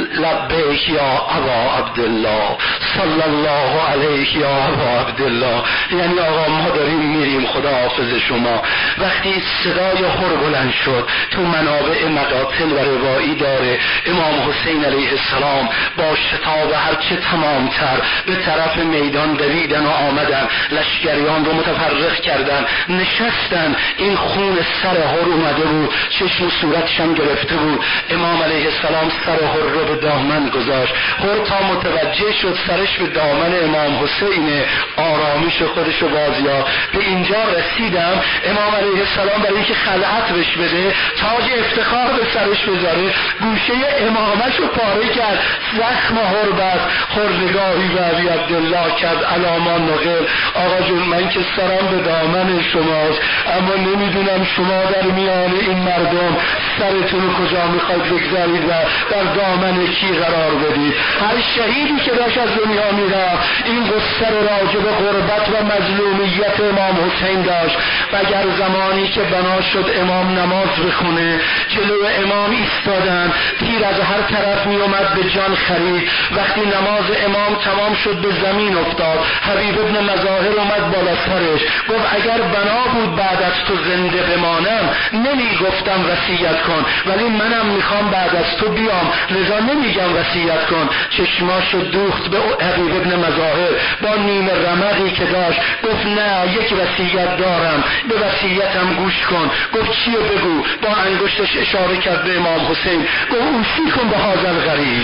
لبیک یا ابا عبدالله، صلی الله علیه یا ابا عبدالله. یعنی آقا ما داریم میریم، خدا حافظ شما. وقتی صدای هر بلند شد، تو منابع مقاتل و روایی داره امام حسین علیه السلام با شتاب هرچه تمامتر به طرف میدان دویدن و آمدن، لشکریان رو متفرق کردن، نشستن. این خون سر هر اومده بود، چشم و صورتش هم گرفته بود. امام علیه السلام سر هر رو به دامن گذاشت. هر تا متوجه شد سرش به دامن امام حسین، آرامش خودش رو بازیافت. به اینجا رسیدم امام علیه السلام برای اینکه خلعت بهش بده، تاج افتخار به سرش بذاره، گوشه امامش رو پاره کرد، زخم هر بست. هر نگاهی به ابی عبدالله کرد: علامان نقل، آقا جون من که سرم به دامن شماست، اما نمیدونم شما در میان این مردم سرتون رو کجا میخواید بگذارید و در دامن کی قرار بدید. هر شهیدی که داشت از دنیا میرفت این قصه راجع به غربت و مظلومیت امام حسین داشت. و اگر زمانی که بنا شد امام نماز بخونه، جلو امام ایستادن، تیر از هر طرف می اومد به جان خرید. وقتی نماز امام تمام شد به زمین افتاد، حبیب ابن مظاهر اومد بالا سرش گفت اگر بنا بود بعد از تو زنده بمانم نمی گفتم وصیت کن، ولی منم میخوام بعد از تو بیام، لذا نمیگم وصیت کن. چشماشو دوخت به حبیب ابن مظاهر با نیم رمقی که داشت، گفت نه یک وصیت دارم، به وصیتم گوش کن. گفت چیه بگو؟ با انگشتش اشاره کرد به امام حسین، گفت اوصی کن به هذا الغریب،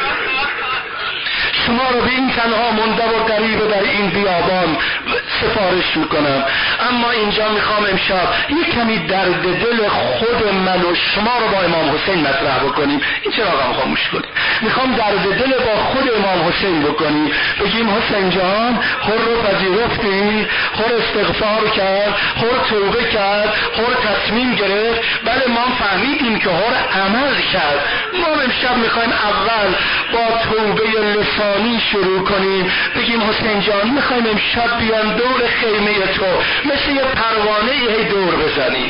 شما رو به این تنها مونده و غریب در این بیابان سفارش میکنم. اما اینجا میخوام امشب یک کمی درد دل خود من و شما رو با امام حسین مطرح بکنیم. این چراغم خاموش کنیم. میخوام درد دل با خود امام حسین بکنیم، بگیم حسین جان هر رو پذیرفتی، هر استغفار کرد، هر توبه کرد، هر تصمیم گرفت. بله ما فهمیدیم که هر عمل کرد. ما امشب میخوایم اول با توبه لسانی شروع کنیم، بگیم حسین جان میخوایم امشب بیان دور خیمه تو مثل یه پروانه هی دور بزنیم،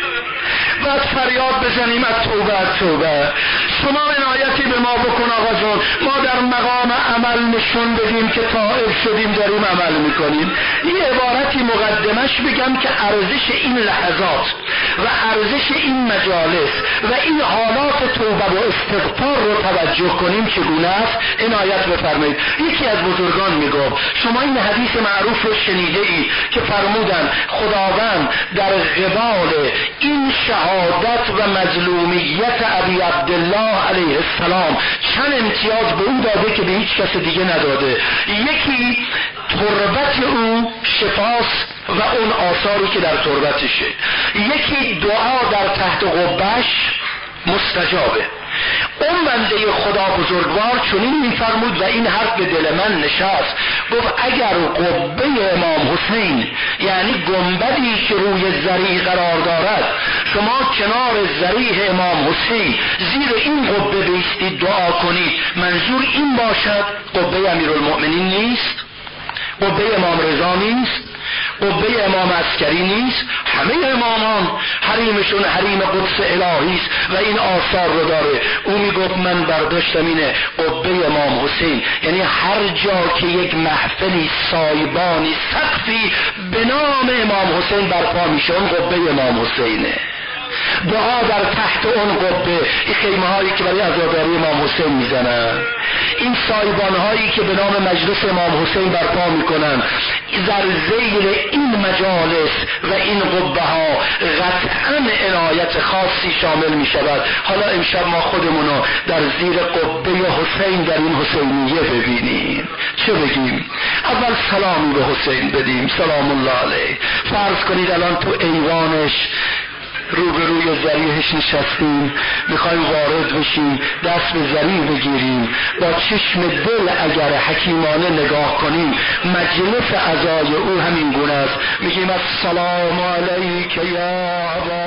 بعد فریاد بزنیم از توبه از توبه. شما عنایتی به ما بکن آقا جون، ما در مقام عمل نشون بدیم که طائب شدیم داریم عمل میکنیم. یه عبارتی مقدمش بگم که ارزش این لحظات و ارزش این مجالس و این حالات توبه و استغفار رو توجه کنیم چگونه است. عنایت بفرمایید. یکی از بزرگان میگفت، شما این حدیث معروف رو شنیده ای که فرمودن خداوند در قبال این شهادت و مظلومیت ابی عبدالله علیه السلام چند امتیاز به او داده که به هیچ کس دیگه نداده. یکی تربت او شفاست و اون آثاری که در تربتشه. یکی دعا در تحت قبهش مستجابه. اون بنده خدا بزرگوار چنین میفرمود و این حرف به دل من نشست. گفت اگر قبه امام حسین، یعنی گنبدی که روی ذریع قرار دارد، شما کنار ذریع امام حسین زیر این قبه بیستید دعا کنید، منظور این باشد قبه امیرالمؤمنین نیست، قبه امام رضا نیست، قبه امام عسکری نیست. همه امامان حریمشون حریم قدس الهی است و این آثار رو داره. او میگفت من برداشتم اینه قبه امام حسین، یعنی هر جا که یک محفلی سایبانی سقفی به نام امام حسین برپا میشه اون قبه امام حسینه. دعا در تحت اون قبه، این خیمه هایی که برای عزاداری امام حسین میزنن، این سایبان هایی که به نام مجلس امام حسین برپا میکنن، در زیر این مجالس و این قبه ها قطعا عنایت خاصی شامل میشود. حالا امشب ما خودمونو در زیر قبه حسین در این حسینیه ببینیم. چه بگیم؟ اول سلامی به حسین بدیم، سلام الله علیه. فرض کنید الان تو ایوانش روبروی ذریعش نشستیم، میخوایم وارد بشیم، دست به ذریع بگیریم، با چشم دل اگر حکیمانه نگاه کنیم مجلس عزای او همین گونه است. میگیم السلام علیک یا ابا